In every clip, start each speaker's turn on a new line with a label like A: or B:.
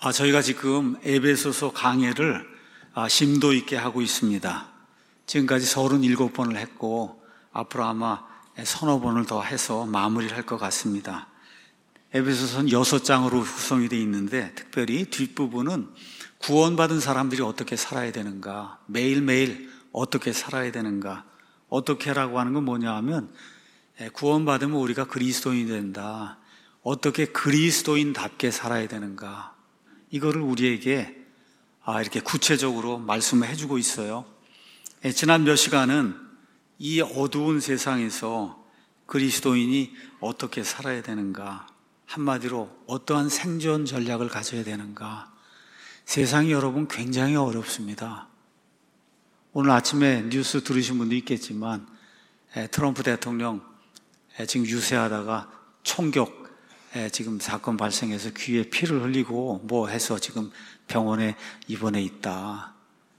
A: 저희가 지금 에베소서 강해를 심도 있게 하고 있습니다. 지금까지 37번을 했고 앞으로 아마 서너 번을 더 해서 마무리를 할 것 같습니다. 에베소서는 6장으로 구성이 되어 있는데 특별히 뒷부분은 구원받은 사람들이 어떻게 살아야 되는가, 매일매일 어떻게 살아야 되는가, 어떻게라고 하는 건 뭐냐 하면 구원받으면 우리가 그리스도인이 된다. 어떻게 그리스도인답게 살아야 되는가, 이거를 우리에게 이렇게 구체적으로 말씀을 해주고 있어요. 지난 몇 시간은 이 어두운 세상에서 그리스도인이 어떻게 살아야 되는가, 한마디로 어떠한 생존 전략을 가져야 되는가. 세상이 여러분 굉장히 어렵습니다. 오늘 아침에 뉴스 들으신 분도 있겠지만 트럼프 대통령 지금 유세하다가 총격 지금 사건 발생해서 귀에 피를 흘리고 뭐 해서 지금 병원에 입원해 있다.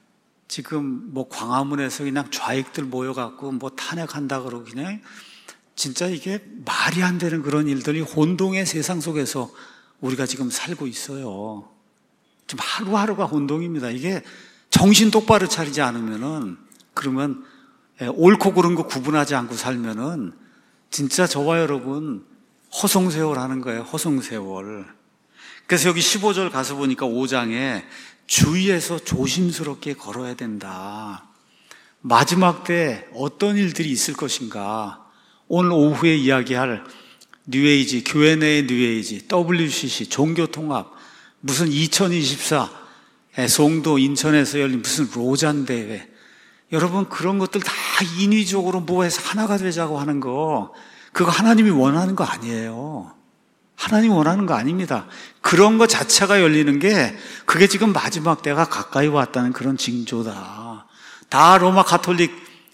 A: 지금 뭐 광화문에서 그냥 좌익들 모여갖고 뭐 탄핵한다 그러고 그냥 진짜 이게 말이 안 되는 그런 일들이 혼동의 세상 속에서 우리가 지금 살고 있어요. 지금 하루하루가 혼동입니다. 이게 정신 똑바로 차리지 않으면은, 그러면 옳고 그른 거 구분하지 않고 살면은 진짜 저와 여러분 허송세월 하는 거예요. 허송세월. 그래서 여기 15절 가서 보니까 5장에 주위에서 조심스럽게 걸어야 된다. 마지막 때 어떤 일들이 있을 것인가. 오늘 오후에 이야기할 뉴에이지, 교회 내의 뉴에이지, WCC, 종교통합, 무슨 2024 송도 인천에서 열린 무슨 로잔 대회, 여러분 그런 것들 다 인위적으로 뭐해서 하나가 되자고 하는 거, 그거 하나님이 원하는 거 아니에요. 하나님 원하는 거 아닙니다. 그런 거 자체가 열리는 게 그게 지금 마지막 때가 가까이 왔다는 그런 징조다. 다 로마 가톨릭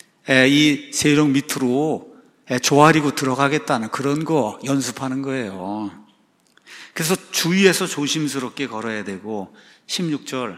A: 이 세력 밑으로 조아리고 들어가겠다는 그런 거 연습하는 거예요. 그래서 주위에서 조심스럽게 걸어야 되고, 16절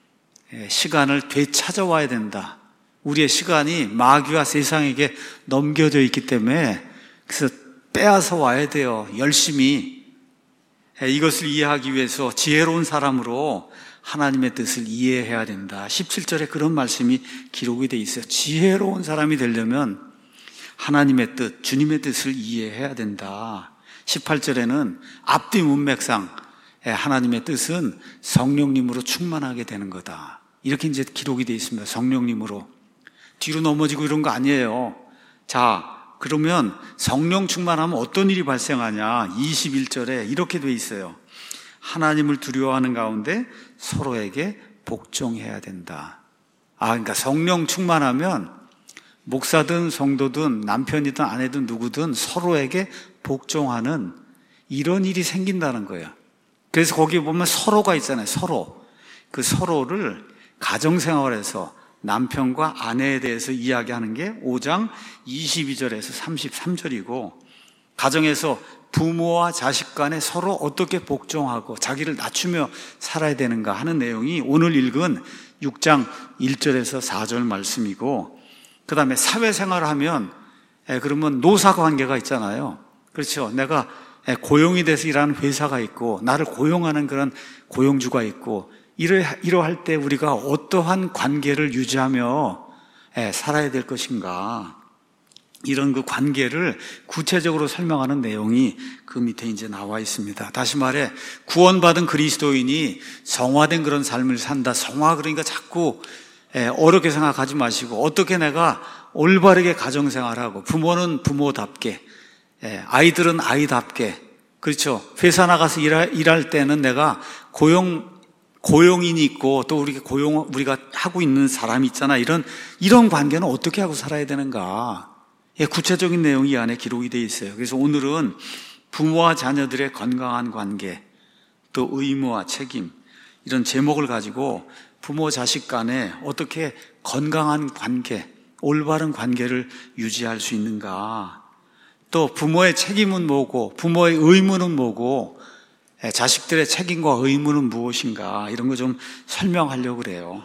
A: 시간을 되찾아와야 된다. 우리의 시간이 마귀와 세상에게 넘겨져 있기 때문에 그래서 빼앗아 와야 돼요. 열심히 이것을 이해하기 위해서 지혜로운 사람으로 하나님의 뜻을 이해해야 된다. 17절에 그런 말씀이 기록이 되어 있어요. 지혜로운 사람이 되려면 하나님의 뜻, 주님의 뜻을 이해해야 된다. 18절에는 앞뒤 문맥상 하나님의 뜻은 성령님으로 충만하게 되는 거다. 이렇게 이제 기록이 되어 있습니다. 성령님으로. 뒤로 넘어지고 이런 거 아니에요. 자, 그러면 성령 충만하면 어떤 일이 발생하냐? 21절에 이렇게 되어 있어요. 하나님을 두려워하는 가운데 서로에게 복종해야 된다. 그러니까 성령 충만하면 목사든 성도든 남편이든 아내든 누구든 서로에게 복종하는 이런 일이 생긴다는 거예요. 그래서 거기 보면 서로가 있잖아요. 서로. 그 서로를 가정생활에서 남편과 아내에 대해서 이야기하는 게 5장 22절에서 33절이고, 가정에서 부모와 자식 간에 서로 어떻게 복종하고 자기를 낮추며 살아야 되는가 하는 내용이 오늘 읽은 6장 1절에서 4절 말씀이고, 그 다음에 사회생활을 하면 그러면 노사관계가 있잖아요. 그렇죠. 내가 고용이 돼서 일하는 회사가 있고 나를 고용하는 그런 고용주가 있고, 이러할 때 우리가 어떠한 관계를 유지하며 살아야 될 것인가, 이런 그 관계를 구체적으로 설명하는 내용이 그 밑에 이제 나와 있습니다. 다시 말해 구원받은 그리스도인이 성화된 그런 삶을 산다. 성화 그러니까 자꾸 어렵게 생각하지 마시고 어떻게 내가 올바르게 가정생활하고, 부모는 부모답게, 아이들은 아이답게, 그렇죠. 회사 나가서 일할 때는 내가 고용인이 있고 또 우리가 하고 있는 사람이 있잖아. 이런 관계는 어떻게 하고 살아야 되는가. 구체적인 내용이 이 안에 기록이 되어 있어요. 그래서 오늘은 부모와 자녀들의 건강한 관계, 또 의무와 책임, 이런 제목을 가지고 부모 자식 간에 어떻게 건강한 관계, 올바른 관계를 유지할 수 있는가, 또 부모의 책임은 뭐고 부모의 의무는 뭐고 자식들의 책임과 의무는 무엇인가, 이런 거 좀 설명하려고 그래요.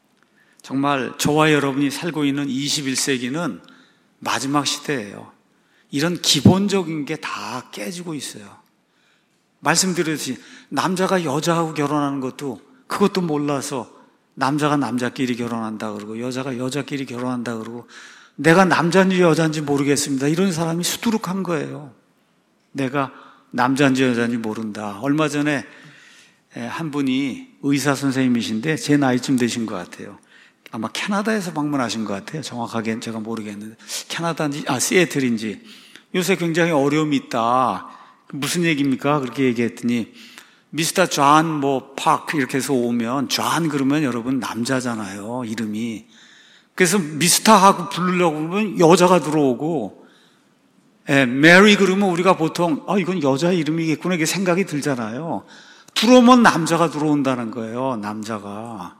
A: 정말 저와 여러분이 살고 있는 21세기는 마지막 시대예요. 이런 기본적인 게 다 깨지고 있어요. 말씀드렸듯이 남자가 여자하고 결혼하는 그것도 몰라서 남자가 남자끼리 결혼한다 그러고 여자가 여자끼리 결혼한다 그러고 내가 남자인지 여자인지 모르겠습니다. 이런 사람이 수두룩한 거예요. 내가 남자인지 여자인지 모른다. 얼마 전에 한 분이 의사 선생님이신데 제 나이쯤 되신 것 같아요. 아마 캐나다에서 방문하신 것 같아요. 정확하게 제가 모르겠는데 캐나다인지 시애틀인지 요새 굉장히 어려움이 있다. 무슨 얘기입니까? 그렇게 얘기했더니 미스터 존 파크 이렇게 해서 오면 존 그러면 여러분 남자잖아요. 이름이. 그래서 미스터하고 부르려고 그러면 여자가 들어오고 메리 그러면 우리가 보통 이건 여자 이름이겠구나 이게 생각이 들잖아요. 들어오면 남자가 들어온다는 거예요. 남자가.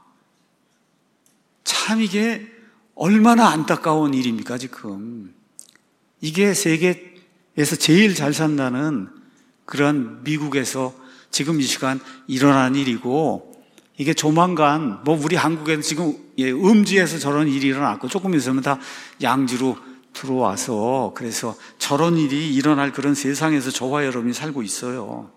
A: 참 이게 얼마나 안타까운 일입니까 지금. 이게 세계에서 제일 잘 산다는 그런 미국에서 지금 이 시간 일어난 일이고 이게 조만간 우리 한국에는 지금 음지에서 저런 일이 일어났고 조금 있으면 다 양지로 들어와서 그래서 저런 일이 일어날 그런 세상에서 저와 여러분이 살고 있어요.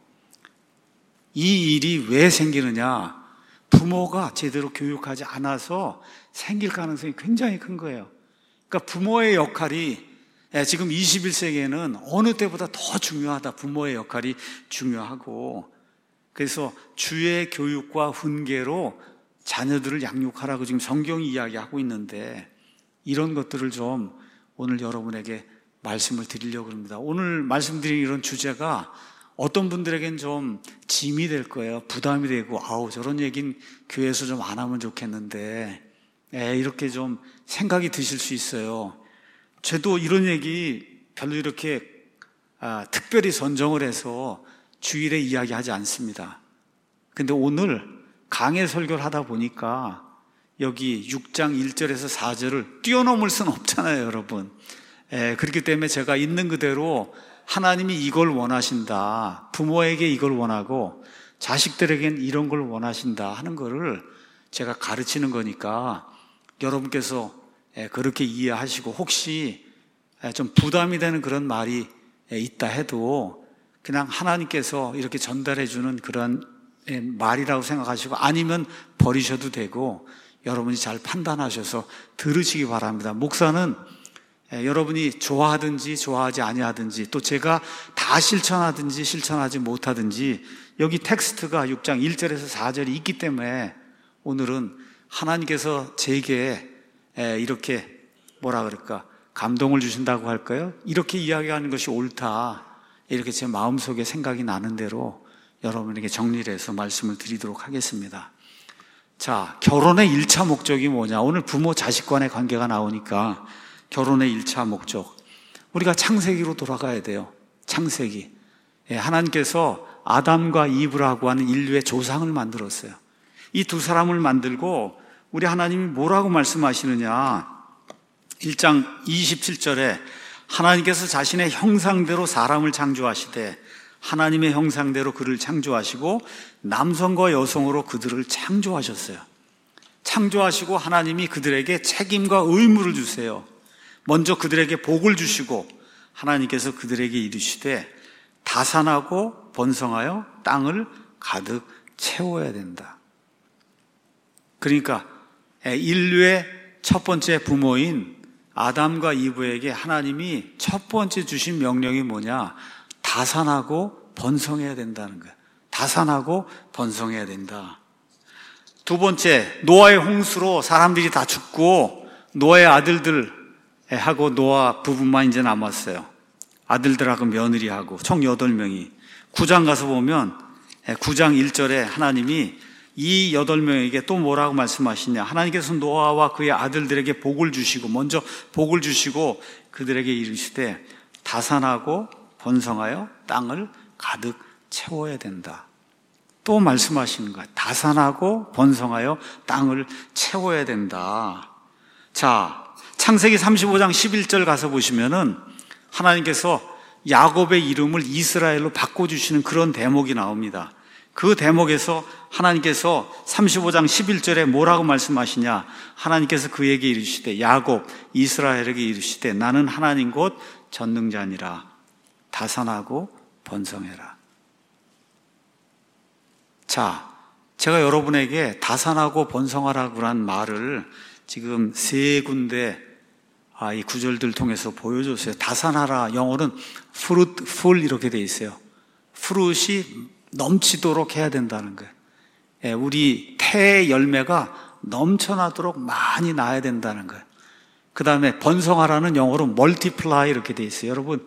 A: 이 일이 왜 생기느냐? 부모가 제대로 교육하지 않아서 생길 가능성이 굉장히 큰 거예요. 그러니까 부모의 역할이 지금 21세기에는 어느 때보다 더 중요하다. 부모의 역할이 중요하고 그래서 주의 교육과 훈계로 자녀들을 양육하라고 지금 성경이 이야기하고 있는데 이런 것들을 좀 오늘 여러분에게 말씀을 드리려고 합니다. 오늘 말씀드린 이런 주제가 어떤 분들에겐 좀 짐이 될 거예요. 부담이 되고 저런 얘기는 교회에서 좀 안 하면 좋겠는데 이렇게 좀 생각이 드실 수 있어요. 저도 이런 얘기 별로 이렇게 특별히 선정을 해서 주일에 이야기하지 않습니다. 근데 오늘 강해 설교를 하다 보니까 여기 6장 1절에서 4절을 뛰어넘을 수는 없잖아요, 여러분. 그렇기 때문에 제가 있는 그대로 하나님이 이걸 원하신다. 부모에게 이걸 원하고 자식들에겐 이런 걸 원하신다 하는 거를 제가 가르치는 거니까 여러분께서 그렇게 이해하시고 혹시 좀 부담이 되는 그런 말이 있다 해도 그냥 하나님께서 이렇게 전달해 주는 그런 말이라고 생각하시고 아니면 버리셔도 되고 여러분이 잘 판단하셔서 들으시기 바랍니다. 목사는 여러분이 좋아하든지 좋아하지 아니하든지 또 제가 다 실천하든지 실천하지 못하든지 여기 텍스트가 6장 1절에서 4절이 있기 때문에 오늘은 하나님께서 제게 이렇게 감동을 주신다고 할까요? 이렇게 이야기하는 것이 옳다. 이렇게 제 마음속에 생각이 나는 대로 여러분에게 정리를 해서 말씀을 드리도록 하겠습니다. 자, 결혼의 1차 목적이 뭐냐? 오늘 부모 자식 간의 관계가 나오니까 결혼의 1차 목적. 우리가 창세기로 돌아가야 돼요. 창세기. 하나님께서 아담과 이브라고 하는 인류의 조상을 만들었어요. 이 두 사람을 만들고 우리 하나님이 뭐라고 말씀하시느냐? 1장 27절에 하나님께서 자신의 형상대로 사람을 창조하시되 하나님의 형상대로 그를 창조하시고 남성과 여성으로 그들을 창조하셨어요. 창조하시고 하나님이 그들에게 책임과 의무를 주세요. 먼저 그들에게 복을 주시고 하나님께서 그들에게 이르시되 다산하고 번성하여 땅을 가득 채워야 된다. 그러니까 인류의 첫 번째 부모인 아담과 이브에게 하나님이 첫 번째 주신 명령이 뭐냐? 다산하고 번성해야 된다는 거예요. 다산하고 번성해야 된다. 두 번째, 노아의 홍수로 사람들이 다 죽고 노아의 아들들하고 노아 부부만 이제 남았어요. 아들들하고 며느리하고 총 8명이. 9장 가서 보면 9장 1절에 하나님이 이 8명에게 또 뭐라고 말씀하시냐? 하나님께서 노아와 그의 아들들에게 복을 주시고 먼저 복을 주시고 그들에게 이르시되 다산하고 번성하여 땅을 가득 채워야 된다. 또 말씀하시는 거야. 다산하고 번성하여 땅을 채워야 된다. 자, 창세기 35장 11절 가서 보시면은 하나님께서 야곱의 이름을 이스라엘로 바꿔주시는 그런 대목이 나옵니다. 그 대목에서 하나님께서 35장 11절에 뭐라고 말씀하시냐? 하나님께서 그에게 이르시되 야곱, 이스라엘에게 이르시되 나는 하나님 곧 전능자니라. 다산하고 번성해라. 자, 제가 여러분에게 다산하고 번성하라고 한 말을 지금 세 군데 이 구절들 통해서 보여줬어요. 다산하라, 영어는 fruitful 이렇게 돼 있어요. fruit이 넘치도록 해야 된다는 거예요. 우리 태의 열매가 넘쳐나도록 많이 나야 된다는 거예요. 그 다음에 번성하라는 영어로 multiply 이렇게 돼 있어요. 여러분,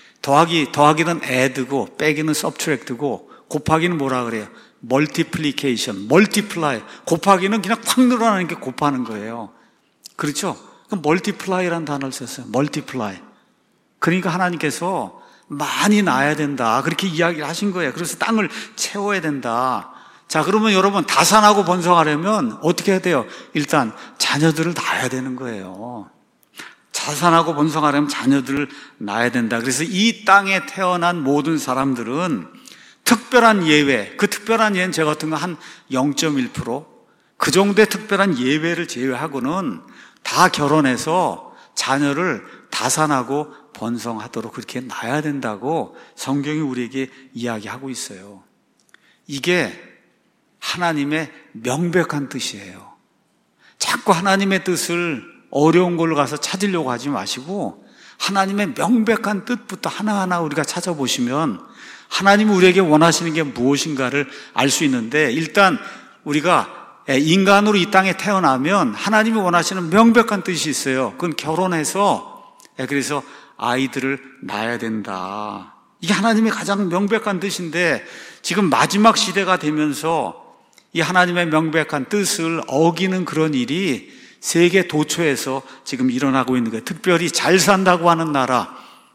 A: 더하기는 add고 빼기는 subtract고 곱하기는 뭐라 그래요? multiplication, multiply. 곱하기는 그냥 확 늘어나는 게 곱하는 거예요. 그렇죠? 그럼 multiply라는 단어를 썼어요. multiply. 그러니까 하나님께서 많이 낳아야 된다. 그렇게 이야기를 하신 거예요. 그래서 땅을 채워야 된다. 자, 그러면 여러분 다산하고 번성하려면 어떻게 해야 돼요? 일단 자녀들을 낳아야 되는 거예요. 다산하고 번성하려면 자녀들을 낳아야 된다. 그래서 이 땅에 태어난 모든 사람들은 특별한 예외, 그 특별한 예는 제 같은 거 한 0.1%, 그 정도의 특별한 예외를 제외하고는 다 결혼해서 자녀를 다산하고 번성하도록 그렇게 낳아야 된다고 성경이 우리에게 이야기하고 있어요. 이게 하나님의 명백한 뜻이에요. 자꾸 하나님의 뜻을 어려운 걸로 가서 찾으려고 하지 마시고 하나님의 명백한 뜻부터 하나하나 우리가 찾아보시면 하나님이 우리에게 원하시는 게 무엇인가를 알 수 있는데, 일단 우리가 인간으로 이 땅에 태어나면 하나님이 원하시는 명백한 뜻이 있어요. 그건 결혼해서 그래서 아이들을 낳아야 된다. 이게 하나님의 가장 명백한 뜻인데, 지금 마지막 시대가 되면서 이 하나님의 명백한 뜻을 어기는 그런 일이 세계 도처에서 지금 일어나고 있는 거예요. 특별히 잘 산다고 하는 나라,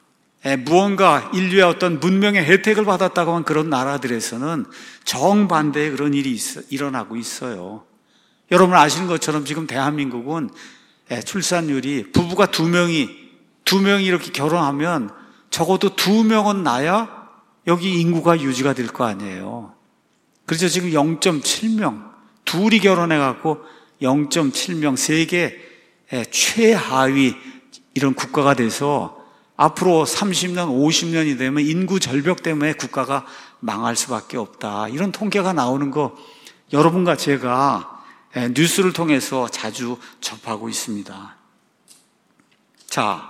A: 무언가 인류의 어떤 문명의 혜택을 받았다고 하는 그런 나라들에서는 정반대의 그런 일이 일어나고 있어요. 여러분 아시는 것처럼 지금 대한민국은 출산율이 부부가 두 명이 이렇게 결혼하면 적어도 2명은 낳아야 여기 인구가 유지가 될 거 아니에요. 그래서 지금 0.7명, 둘이 결혼해갖고 0.7명, 세계 최하위 이런 국가가 돼서 앞으로 30년, 50년이 되면 인구 절벽 때문에 국가가 망할 수밖에 없다. 이런 통계가 나오는 거 여러분과 제가 뉴스를 통해서 자주 접하고 있습니다. 자,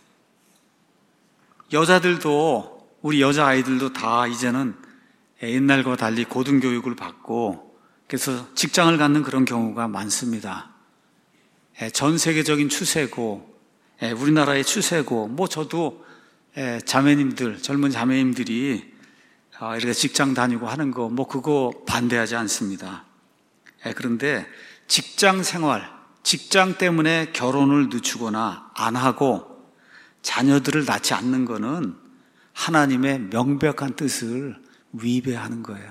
A: 여자들도, 우리 여자아이들도 다 이제는 옛날과 달리 고등교육을 받고 그래서 직장을 갖는 그런 경우가 많습니다. 전 세계적인 추세고 우리나라의 추세고, 저도 자매님들, 젊은 자매님들이 이렇게 직장 다니고 하는 거 그거 반대하지 않습니다. 그런데 직장 생활, 직장 때문에 결혼을 늦추거나 안 하고 자녀들을 낳지 않는 거는 하나님의 명백한 뜻을 위배하는 거예요.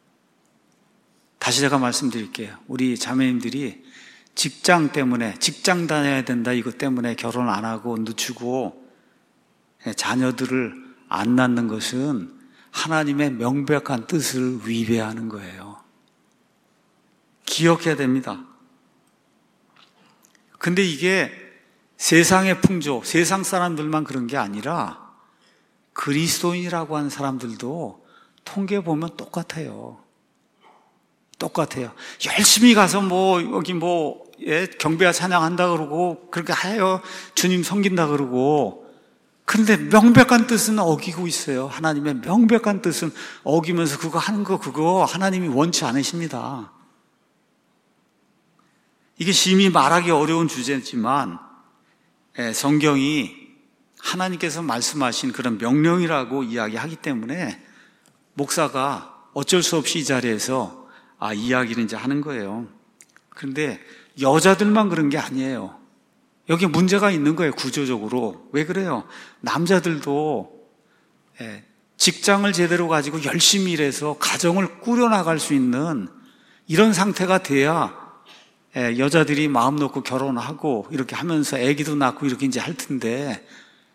A: 다시 제가 말씀드릴게요. 우리 자매님들이 직장 때문에, 직장 다녀야 된다 이것 때문에 결혼 안 하고 늦추고 자녀들을 안 낳는 것은 하나님의 명백한 뜻을 위배하는 거예요. 기억해야 됩니다. 근데 이게 세상의 풍조, 세상 사람들만 그런 게 아니라 그리스도인이라고 하는 사람들도 통계 보면 똑같아요. 열심히 가서 여기 경배와 찬양한다 그러고 그렇게 해요. 주님 섬긴다 그러고. 그런데 명백한 뜻은 어기고 있어요. 하나님의 명백한 뜻은 어기면서 그거 하는 그거 하나님이 원치 않으십니다. 이게 심히 말하기 어려운 주제지만 성경이 하나님께서 말씀하신 그런 명령이라고 이야기하기 때문에 목사가 어쩔 수 없이 이 자리에서 이야기를 이제 하는 거예요. 그런데 여자들만 그런 게 아니에요. 여기 문제가 있는 거예요, 구조적으로. 왜 그래요? 남자들도 직장을 제대로 가지고 열심히 일해서 가정을 꾸려나갈 수 있는 이런 상태가 돼야 여자들이 마음 놓고 결혼하고 이렇게 하면서 아기도 낳고 이렇게 이제 할 텐데,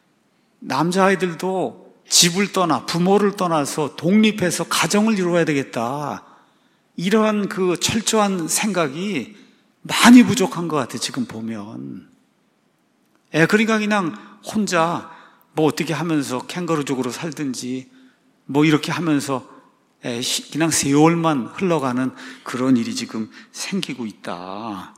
A: 남자아이들도 집을 떠나 부모를 떠나서 독립해서 가정을 이루어야 되겠다. 이런 그 철저한 생각이 많이 부족한 것 같아요, 지금 보면. 그러니까 그냥 혼자 어떻게 하면서 캥거루족으로 살든지 이렇게 하면서 그냥 세월만 흘러가는 그런 일이 지금 생기고 있다.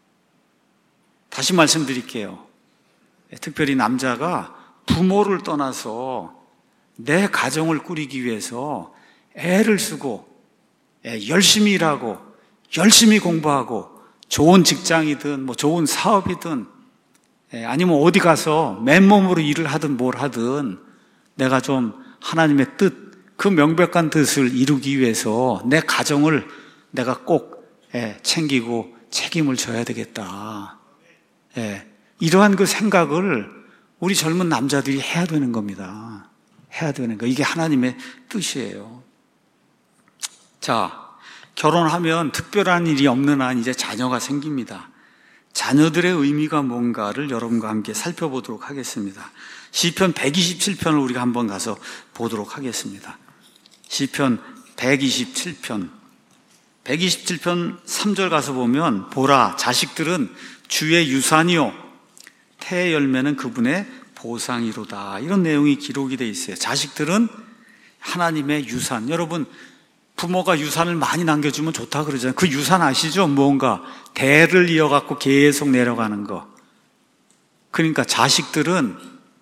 A: 다시 말씀드릴게요. 특별히 남자가 부모를 떠나서 내 가정을 꾸리기 위해서 애를 쓰고 열심히 일하고 열심히 공부하고 좋은 직장이든 뭐 좋은 사업이든 아니면 어디 가서 맨몸으로 일을 하든 뭘 하든 내가 좀 하나님의 뜻, 그 명백한 뜻을 이루기 위해서 내 가정을 내가 꼭 챙기고 책임을 져야 되겠다. 이러한 그 생각을 우리 젊은 남자들이 해야 되는 겁니다. 해야 되는 거. 이게 하나님의 뜻이에요. 자, 결혼하면 특별한 일이 없는 한 이제 자녀가 생깁니다. 자녀들의 의미가 뭔가를 여러분과 함께 살펴보도록 하겠습니다. 시편 127편을 우리가 한번 가서 보도록 하겠습니다. 시편 127편 3절 가서 보면 보라, 자식들은 주의 유산이요 태의 열매는 그분의 보상이로다. 이런 내용이 기록이 되어 있어요. 자식들은 하나님의 유산. 여러분, 부모가 유산을 많이 남겨주면 좋다 그러잖아요. 그 유산 아시죠? 뭔가 대를 이어갖고 계속 내려가는 거. 그러니까 자식들은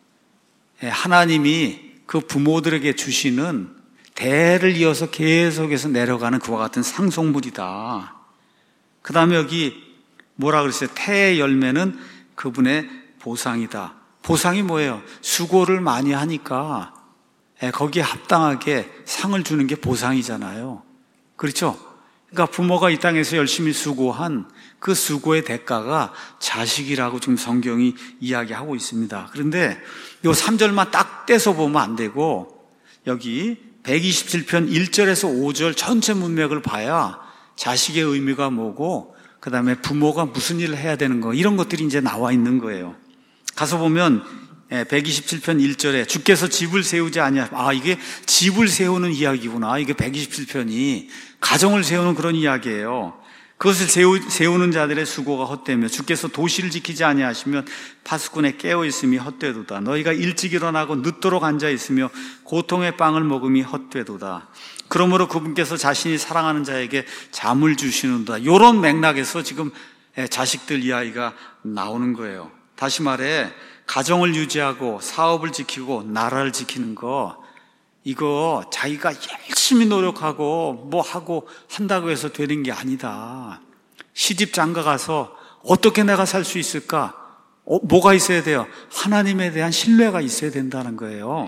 A: 하나님이 그 부모들에게 주시는 대를 이어서 계속해서 내려가는 그와 같은 상속물이다. 그 다음에 여기 뭐라 그랬어요? 태의 열매는 그분의 보상이다. 보상이 뭐예요? 수고를 많이 하니까 거기에 합당하게 상을 주는 게 보상이잖아요. 그렇죠? 그러니까 부모가 이 땅에서 열심히 수고한 그 수고의 대가가 자식이라고 지금 성경이 이야기하고 있습니다. 그런데 요 3절만 딱 떼서 보면 안 되고 여기 127편 1절에서 5절 전체 문맥을 봐야 자식의 의미가 뭐고 그 다음에 부모가 무슨 일을 해야 되는 거 이런 것들이 이제 나와 있는 거예요. 가서 보면 127편 1절에 주께서 집을 세우지 아니하시면 이게 집을 세우는 이야기구나. 이게 127편이 가정을 세우는 그런 이야기예요. 그것을 세우는 자들의 수고가 헛되며 주께서 도시를 지키지 아니하시면 파수꾼의 깨어있음이 헛되도다. 너희가 일찍 일어나고 늦도록 앉아있으며 고통의 빵을 먹음이 헛되도다. 그러므로 그분께서 자신이 사랑하는 자에게 잠을 주시는다. 이런 맥락에서 지금 자식들 이야기가 나오는 거예요. 다시 말해 가정을 유지하고 사업을 지키고 나라를 지키는 거 이거 자기가 열심히 노력하고 뭐 하고 한다고 해서 되는 게 아니다. 시집 장가 가서 어떻게 내가 살 수 있을까? 뭐가 있어야 돼요? 하나님에 대한 신뢰가 있어야 된다는 거예요.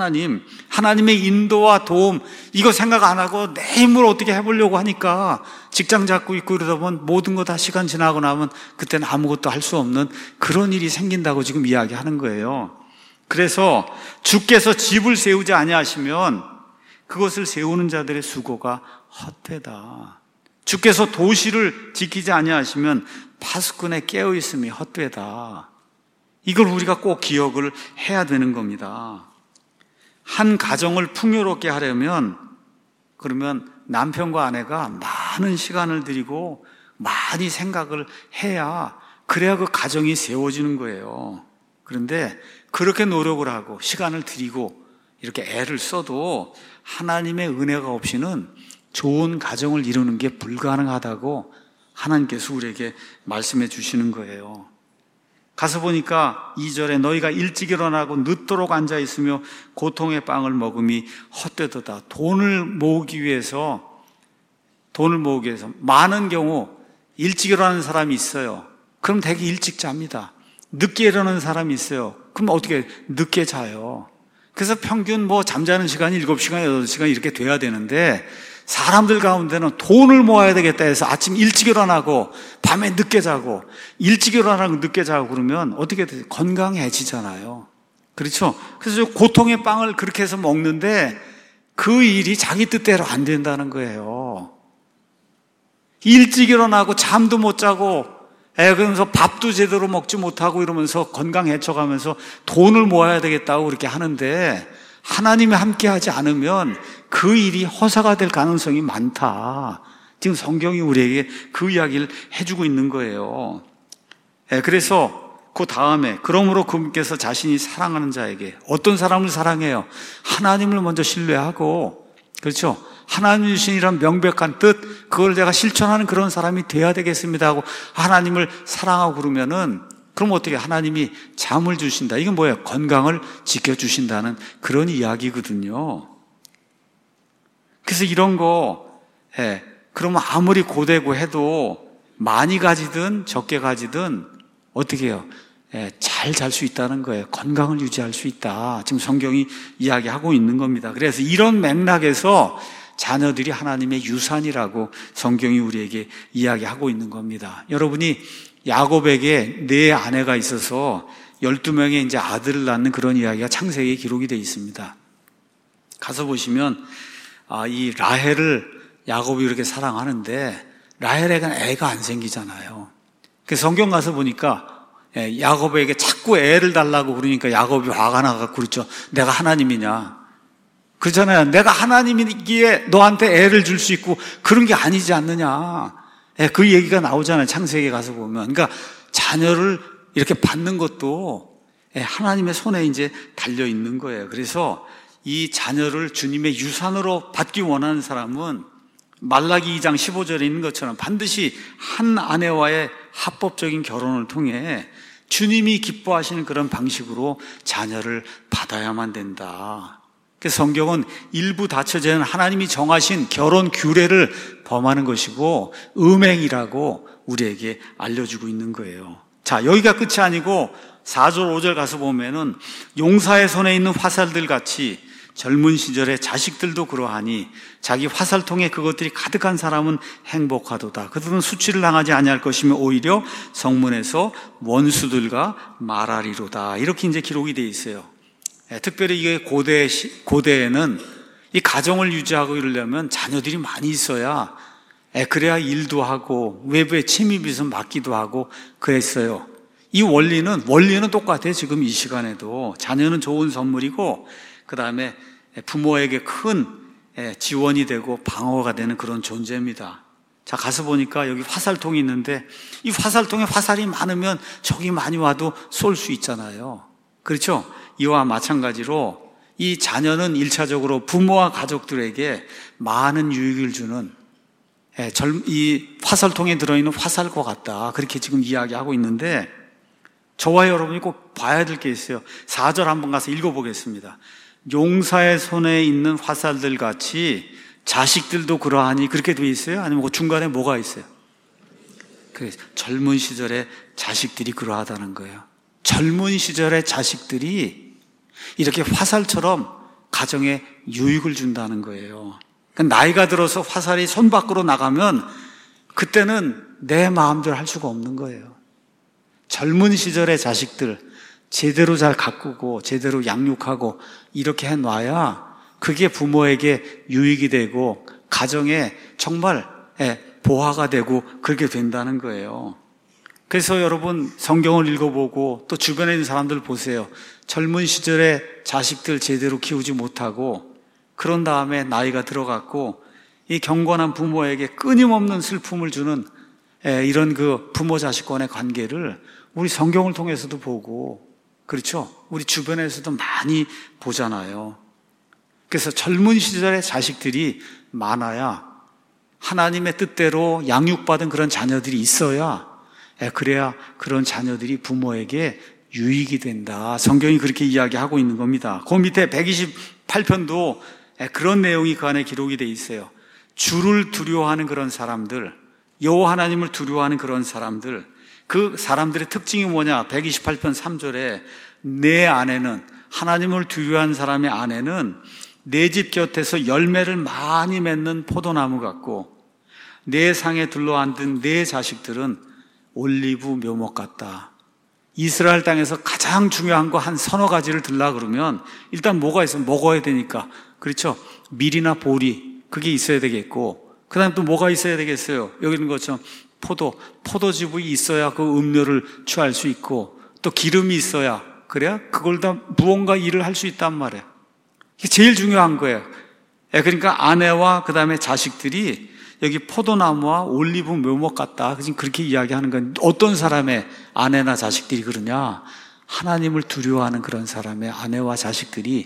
A: 하나님의 인도와 도움 이거 생각 안 하고 내 힘으로 어떻게 해보려고 하니까 직장 잡고 있고 이러다 보면 모든 거 다 시간 지나고 나면 그때는 아무것도 할 수 없는 그런 일이 생긴다고 지금 이야기하는 거예요. 그래서 주께서 집을 세우지 아니하시면 그것을 세우는 자들의 수고가 헛되다. 주께서 도시를 지키지 아니하시면 파수꾼의 깨어있음이 헛되다. 이걸 우리가 꼭 기억을 해야 되는 겁니다. 한 가정을 풍요롭게 하려면 그러면 남편과 아내가 많은 시간을 들이고 많이 생각을 해야 그래야 그 가정이 세워지는 거예요. 그런데 그렇게 노력을 하고 시간을 들이고 이렇게 애를 써도 하나님의 은혜가 없이는 좋은 가정을 이루는 게 불가능하다고 하나님께서 우리에게 말씀해 주시는 거예요. 가서 보니까 2절에 너희가 일찍 일어나고 늦도록 앉아있으며 고통의 빵을 먹음이 헛되도다. 돈을 모으기 위해서 많은 경우 일찍 일어나는 사람이 있어요. 그럼 되게 일찍 잡니다. 늦게 일어나는 사람이 있어요. 그럼 어떻게 늦게 자요. 그래서 평균 잠자는 시간이 7시간, 8시간 이렇게 돼야 되는데 사람들 가운데는 돈을 모아야 되겠다 해서 아침 일찍 일어나고 밤에 늦게 자고 일찍 일어나고 늦게 자고 그러면 어떻게 돼요? 건강해지잖아요. 그렇죠? 그래서 고통의 빵을 그렇게 해서 먹는데 그 일이 자기 뜻대로 안 된다는 거예요. 일찍 일어나고 잠도 못 자고 그러면서 밥도 제대로 먹지 못하고 이러면서 건강 해쳐가면서 돈을 모아야 되겠다고 그렇게 하는데 하나님이 함께하지 않으면 그 일이 허사가 될 가능성이 많다. 지금 성경이 우리에게 그 이야기를 해주고 있는 거예요. 그래서 그 다음에 그러므로 그분께서 자신이 사랑하는 자에게 어떤 사람을 사랑해요? 하나님을 먼저 신뢰하고 그렇죠? 하나님 주신 이런 명백한 뜻, 그걸 내가 실천하는 그런 사람이 돼야 되겠습니다 하고 하나님을 사랑하고 그러면은, 그럼 어떻게 하나님이 잠을 주신다. 이건 뭐예요? 건강을 지켜주신다는 그런 이야기거든요. 그래서 이런 거, 그러면 아무리 고되고 해도 많이 가지든 적게 가지든 어떻게 해요? 잘 잘 수 있다는 거예요. 건강을 유지할 수 있다. 지금 성경이 이야기하고 있는 겁니다. 그래서 이런 맥락에서 자녀들이 하나님의 유산이라고 성경이 우리에게 이야기하고 있는 겁니다. 여러분이 야곱에게 4아내가 있어서 12명의 이제 아들을 낳는 그런 이야기가 창세기에 기록이 되어 있습니다. 가서 보시면 이 라헬을 야곱이 이렇게 사랑하는데 라헬에게는 애가 안 생기잖아요. 그래서 성경 가서 보니까 야곱에게 자꾸 애를 달라고 그러니까 야곱이 화가 나가지고 그랬죠. 내가 하나님이냐? 그렇잖아요. 내가 하나님이기에 너한테 애를 줄 수 있고 그런 게 아니지 않느냐. 그 얘기가 나오잖아요. 창세기에 가서 보면. 그러니까 자녀를 이렇게 받는 것도 하나님의 손에 이제 달려 있는 거예요. 그래서 이 자녀를 주님의 유산으로 받기 원하는 사람은 말라기 2장 15절에 있는 것처럼 반드시 한 아내와의 합법적인 결혼을 통해 주님이 기뻐하시는 그런 방식으로 자녀를 받아야만 된다. 그래서 성경은 일부 다처제는 하나님이 정하신 결혼 규례를 범하는 것이고 음행이라고 우리에게 알려주고 있는 거예요. 자, 여기가 끝이 아니고 4절 5절 가서 보면은 용사의 손에 있는 화살들 같이 젊은 시절에 자식들도 그러하니 자기 화살통에 그것들이 가득한 사람은 행복하도다. 그들은 수치를 당하지 아니할 것이며 오히려 성문에서 원수들과 말하리로다. 이렇게 이제 기록이 되어 있어요. 특별히 이게 고대에는 이 가정을 유지하고 이러려면 자녀들이 많이 있어야 그래야 일도 하고 외부에 침입이 있으면 막기도 하고 그랬어요. 이 원리는 똑같아요. 지금 이 시간에도 자녀는 좋은 선물이고 그 다음에 부모에게 큰 지원이 되고 방어가 되는 그런 존재입니다. 자, 가서 보니까 여기 화살통이 있는데 이 화살통에 화살이 많으면 적이 많이 와도 쏠 수 있잖아요. 그렇죠? 이와 마찬가지로 이 자녀는 1차적으로 부모와 가족들에게 많은 유익을 주는 이 화살통에 들어있는 화살과 같다. 그렇게 지금 이야기하고 있는데 저와 여러분이 꼭 봐야 될 게 있어요. 4절 한번 가서 읽어보겠습니다. 용사의 손에 있는 화살들 같이 자식들도 그러하니 그렇게 돼 있어요? 아니면 그 중간에 뭐가 있어요? 그래서 젊은 시절에 자식들이 그러하다는 거예요. 젊은 시절의 자식들이 이렇게 화살처럼 가정에 유익을 준다는 거예요. 그러니까 나이가 들어서 화살이 손 밖으로 나가면 그때는 내 마음대로 할 수가 없는 거예요. 젊은 시절의 자식들 제대로 잘 가꾸고 제대로 양육하고 이렇게 해놔야 그게 부모에게 유익이 되고 가정에 정말 보화가 되고 그렇게 된다는 거예요. 그래서 여러분 성경을 읽어보고 또 주변에 있는 사람들 보세요. 젊은 시절에 자식들 제대로 키우지 못하고 그런 다음에 나이가 들어갔고 이 경건한 부모에게 끊임없는 슬픔을 주는 이런 그 부모 자식 간의 관계를 우리 성경을 통해서도 보고 그렇죠? 우리 주변에서도 많이 보잖아요. 그래서 젊은 시절의 자식들이 많아야 하나님의 뜻대로 양육받은 그런 자녀들이 있어야 그래야 그런 자녀들이 부모에게 유익이 된다. 성경이 그렇게 이야기하고 있는 겁니다. 그 밑에 128편도 그런 내용이 그 안에 기록이 되어 있어요. 주를 두려워하는 그런 사람들, 여호와 하나님을 두려워하는 그런 사람들, 그 사람들의 특징이 뭐냐? 128편 3절에 내 아내는, 하나님을 두려워하는 사람의 아내는 내 집 곁에서 열매를 많이 맺는 포도나무 같고 내 상에 둘러앉은 내 자식들은 올리브 묘목 같다. 이스라엘 땅에서 가장 중요한 거 한 서너 가지를 들라 그러면 일단 뭐가 있으면 먹어야 되니까 그렇죠? 밀이나 보리 그게 있어야 되겠고 그 다음 또 뭐가 있어야 되겠어요? 여기 있는 것처럼 포도즙이 있어야 그 음료를 취할 수 있고 또 기름이 있어야 그래야 그걸 다 무언가 일을 할 수 있단 말이에요. 이게 제일 중요한 거예요. 그러니까 아내와 그 다음에 자식들이 여기 포도나무와 올리브 묘목 같다. 지금 그렇게 이야기하는 건 어떤 사람의 아내나 자식들이 그러냐? 하나님을 두려워하는 그런 사람의 아내와 자식들이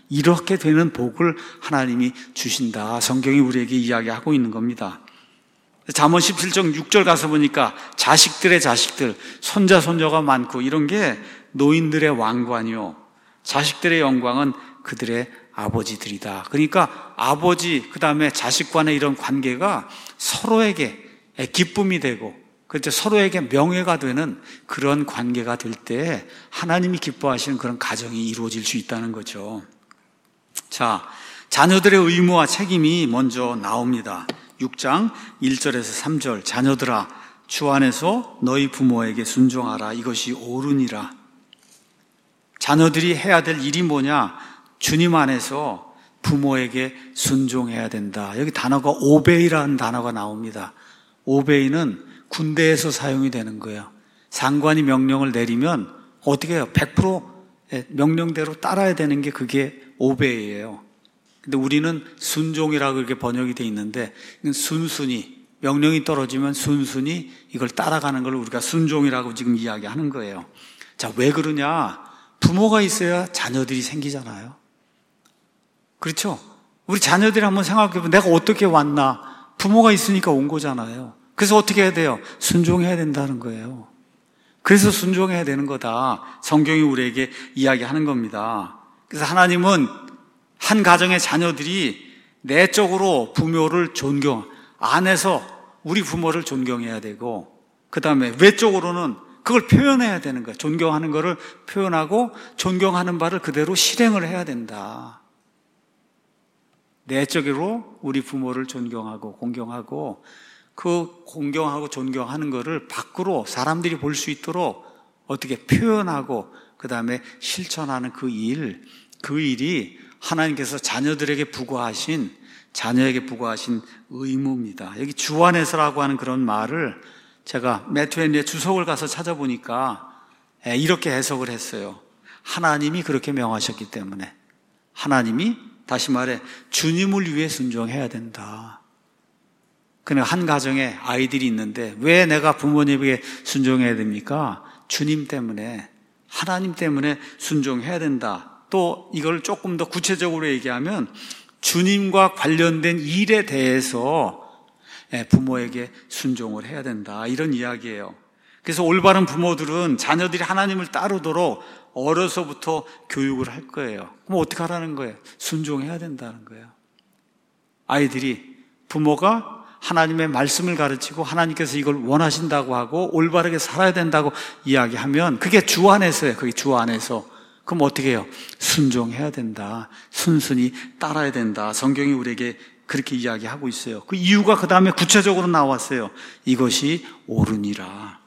A: 이렇게 되는 복을 하나님이 주신다. 성경이 우리에게 이야기하고 있는 겁니다. 잠언 17장 6절 가서 보니까 자식들의 자식들, 손자 손녀가 많고 이런 게 노인들의 왕관이요, 자식들의 영광은 그들의 아버지들이다. 그러니까 아버지 그 다음에 자식 간의 이런 관계가 서로에게 기쁨이 되고, 그렇죠, 서로에게 명예가 되는 그런 관계가 될 때 하나님이 기뻐하시는 그런 가정이 이루어질 수 있다는 거죠. 자, 자녀들의 의무와 책임이 먼저 나옵니다. 6장 1절에서 3절, 자녀들아 주 안에서 너희 부모에게 순종하라. 이것이 옳으니라. 자녀들이 해야 될 일이 뭐냐? 주님 안에서 부모에게 순종해야 된다. 여기 단어가 오베이라는 단어가 나옵니다. 오베이는 군대에서 사용이 되는 거예요. 상관이 명령을 내리면 어떻게 해요? 100% 명령대로 따라야 되는 게 그게 오베이예요. 근데 우리는 순종이라고 그렇게 번역이 돼 있는데, 순순히, 명령이 떨어지면 순순히 이걸 따라가는 걸 우리가 순종이라고 지금 이야기하는 거예요. 자, 왜 그러냐? 부모가 있어야 자녀들이 생기잖아요. 그렇죠? 우리 자녀들이 한번 생각해보면 내가 어떻게 왔나? 부모가 있으니까 온 거잖아요. 그래서 어떻게 해야 돼요? 순종해야 된다는 거예요. 그래서 순종해야 되는 거다. 성경이 우리에게 이야기하는 겁니다. 그래서 하나님은 한 가정의 자녀들이 내적으로 부모를 안에서 우리 부모를 존경해야 되고, 그 다음에 외적으로는 그걸 표현해야 되는 거예요. 존경하는 거를 표현하고 존경하는 바를 그대로 실행을 해야 된다. 내적으로 우리 부모를 존경하고 공경하고, 그 공경하고 존경하는 거를 밖으로 사람들이 볼 수 있도록 어떻게 표현하고 그 다음에 실천하는 그 일이 하나님께서 자녀에게 부과하신 의무입니다. 여기 주 안에서라고 하는 그런 말을 제가 매튜 헨리의 주석을 가서 찾아보니까 이렇게 해석을 했어요. 하나님이 그렇게 명하셨기 때문에, 하나님이 다시 말해 주님을 위해 순종해야 된다. 그러니까 한 가정에 아이들이 있는데 왜 내가 부모님에게 순종해야 됩니까? 주님 때문에, 하나님 때문에 순종해야 된다. 또 이걸 조금 더 구체적으로 얘기하면 주님과 관련된 일에 대해서 부모에게 순종을 해야 된다, 이런 이야기예요. 그래서 올바른 부모들은 자녀들이 하나님을 따르도록 어려서부터 교육을 할 거예요. 그럼 어떻게 하라는 거예요? 순종해야 된다는 거예요. 아이들이 부모가 하나님의 말씀을 가르치고 하나님께서 이걸 원하신다고 하고 올바르게 살아야 된다고 이야기하면 그게 주 안에서예요. 그게 주 안에서. 그럼 어떻게 해요? 순종해야 된다. 순순히 따라야 된다. 성경이 우리에게 그렇게 이야기하고 있어요. 그 이유가 그 다음에 구체적으로 나왔어요. 이것이 옳으니라.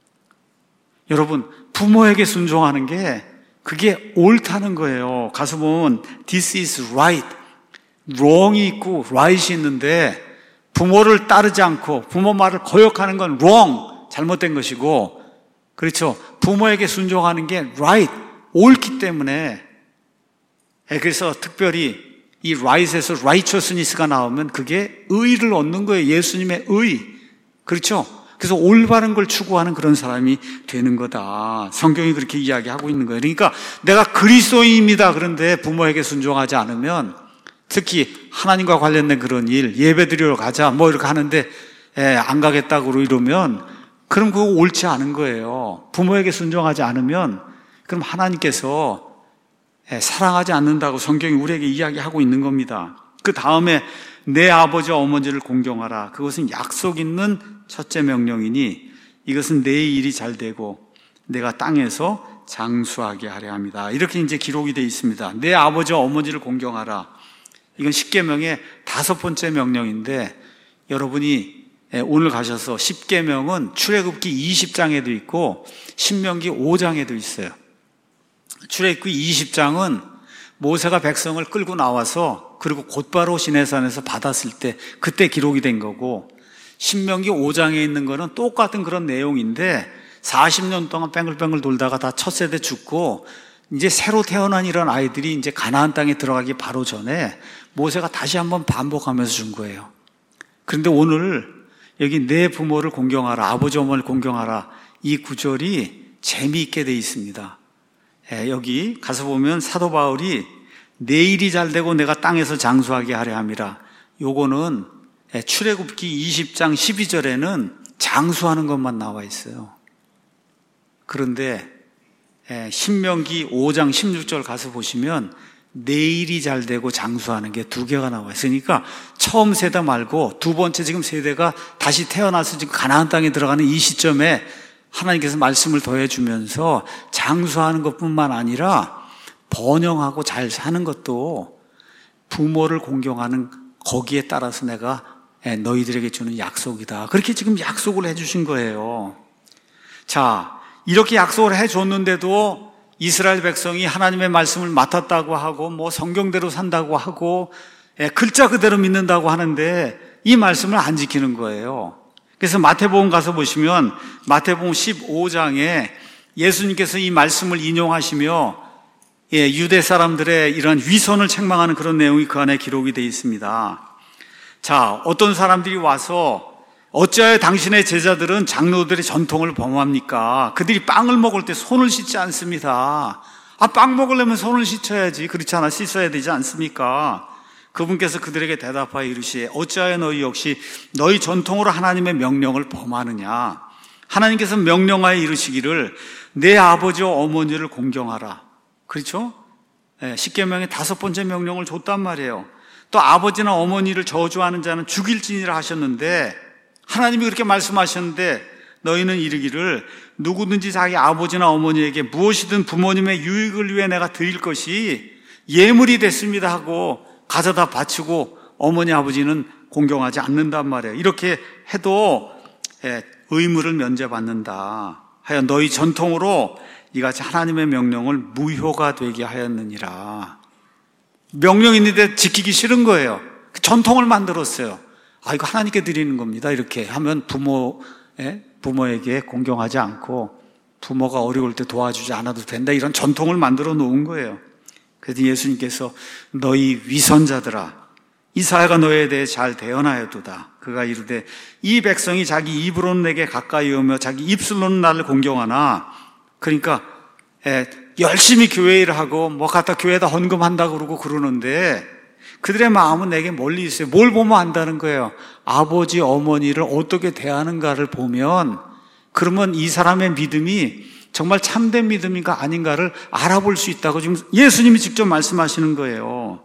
A: 여러분, 부모에게 순종하는 게 그게 옳다는 거예요. 가서 보면 this is right, wrong이 있고 right이 있는데, 부모를 따르지 않고 부모 말을 거역하는 건 wrong, 잘못된 것이고, 그렇죠, 부모에게 순종하는 게 right, 옳기 때문에. 그래서 특별히 이 right에서 righteousness가 나오면 그게 의를 얻는 거예요. 예수님의 의. 그렇죠? 그래서 올바른 걸 추구하는 그런 사람이 되는 거다. 성경이 그렇게 이야기하고 있는 거예요. 그러니까 내가 그리스도인입니다. 그런데 부모에게 순종하지 않으면, 특히 하나님과 관련된 그런 일, 예배 드리러 가자 뭐 이렇게 하는데 안 가겠다고 이러면 그럼 그거 옳지 않은 거예요. 부모에게 순종하지 않으면 그럼 하나님께서 사랑하지 않는다고 성경이 우리에게 이야기하고 있는 겁니다. 그 다음에 내 아버지와 어머니를 공경하라. 그것은 약속 있는 첫째 명령이니 이것은 내 일이 잘 되고 내가 땅에서 장수하게 하려 합니다. 이렇게 이제 기록이 되어 있습니다. 내 아버지와 어머니를 공경하라. 이건 십계명의 5번째 명령인데, 여러분이 오늘 가셔서 십계명은 출애굽기 20장에도 있고 신명기 5장에도 있어요. 출애굽기 20장은 모세가 백성을 끌고 나와서 그리고 곧바로 시내산에서 받았을 때 그때 기록이 된 거고, 신명기 5장에 있는 거는 똑같은 그런 내용인데 40년 동안 뺑글뺑글 돌다가 다 첫 세대 죽고 이제 새로 태어난 이런 아이들이 이제 가나안 땅에 들어가기 바로 전에 모세가 다시 한번 반복하면서 준 거예요. 그런데 오늘 여기 내 부모를 공경하라, 아버지 어머니를 공경하라, 이 구절이 재미있게 돼 있습니다. 여기 가서 보면 사도 바울이 내 일이 잘 되고 내가 땅에서 장수하게 하려 함이라. 요거는 출애굽기 20장 12절에는 장수하는 것만 나와 있어요. 그런데 신명기 5장 16절 가서 보시면 내 일이 잘 되고 장수하는 게 두 개가 나와 있으니까 처음 세대 말고 두 번째 지금 세대가 다시 태어나서 지금 가나안 땅에 들어가는 이 시점에 하나님께서 말씀을 더해주면서 장수하는 것뿐만 아니라 번영하고 잘 사는 것도 부모를 공경하는 거기에 따라서 내가 너희들에게 주는 약속이다. 그렇게 지금 약속을 해주신 거예요. 자, 이렇게 약속을 해줬는데도 이스라엘 백성이 하나님의 말씀을 맡았다고 하고 뭐 성경대로 산다고 하고 글자 그대로 믿는다고 하는데 이 말씀을 안 지키는 거예요. 그래서 마태복음 가서 보시면 마태복음 15장에 예수님께서 이 말씀을 인용하시며 유대 사람들의 이런 위선을 책망하는 그런 내용이 그 안에 기록이 되어 있습니다. 자, 어떤 사람들이 와서 어찌하여 당신의 제자들은 장로들의 전통을 범합니까? 그들이 빵을 먹을 때 손을 씻지 않습니다. 빵 먹으려면 손을 씻어야지. 그렇지 않아? 씻어야 되지 않습니까? 그분께서 그들에게 대답하여 이르시되 어찌하여 너희 역시 너희 전통으로 하나님의 명령을 범하느냐? 하나님께서 명령하여 이르시기를 내 아버지와 어머니를 공경하라. 그렇죠? 십계명의 5번째 명령을 줬단 말이에요. 또 아버지나 어머니를 저주하는 자는 죽일지니라 하셨는데 하나님이 그렇게 말씀하셨는데 너희는 이르기를 누구든지 자기 아버지나 어머니에게 무엇이든 부모님의 유익을 위해 내가 드릴 것이 예물이 됐습니다 하고 가져다 바치고 어머니 아버지는 공경하지 않는단 말이에요. 이렇게 해도 의무를 면제받는다 하여 너희 전통으로 이같이 하나님의 명령을 무효가 되게 하였느니라. 명령이 있는데 지키기 싫은 거예요. 전통을 만들었어요. 이거 하나님께 드리는 겁니다. 이렇게 하면 부모에게 공경하지 않고 부모가 어려울 때 도와주지 않아도 된다. 이런 전통을 만들어 놓은 거예요. 그래서 예수님께서 너희 위선자들아 이 사회가 너희에 대해 잘 대언하였도다. 그가 이르되 이 백성이 자기 입으로는 내게 가까이 오며 자기 입술로는 나를 공경하나 그러니까 열심히 교회 일을 하고 뭐 갖다 교회에다 헌금한다고 그러고 그러는데 그들의 마음은 내게 멀리 있어요. 뭘 보면 안다는 거예요. 아버지, 어머니를 어떻게 대하는가를 보면 그러면 이 사람의 믿음이 정말 참된 믿음인가 아닌가를 알아볼 수 있다고 지금 예수님이 직접 말씀하시는 거예요.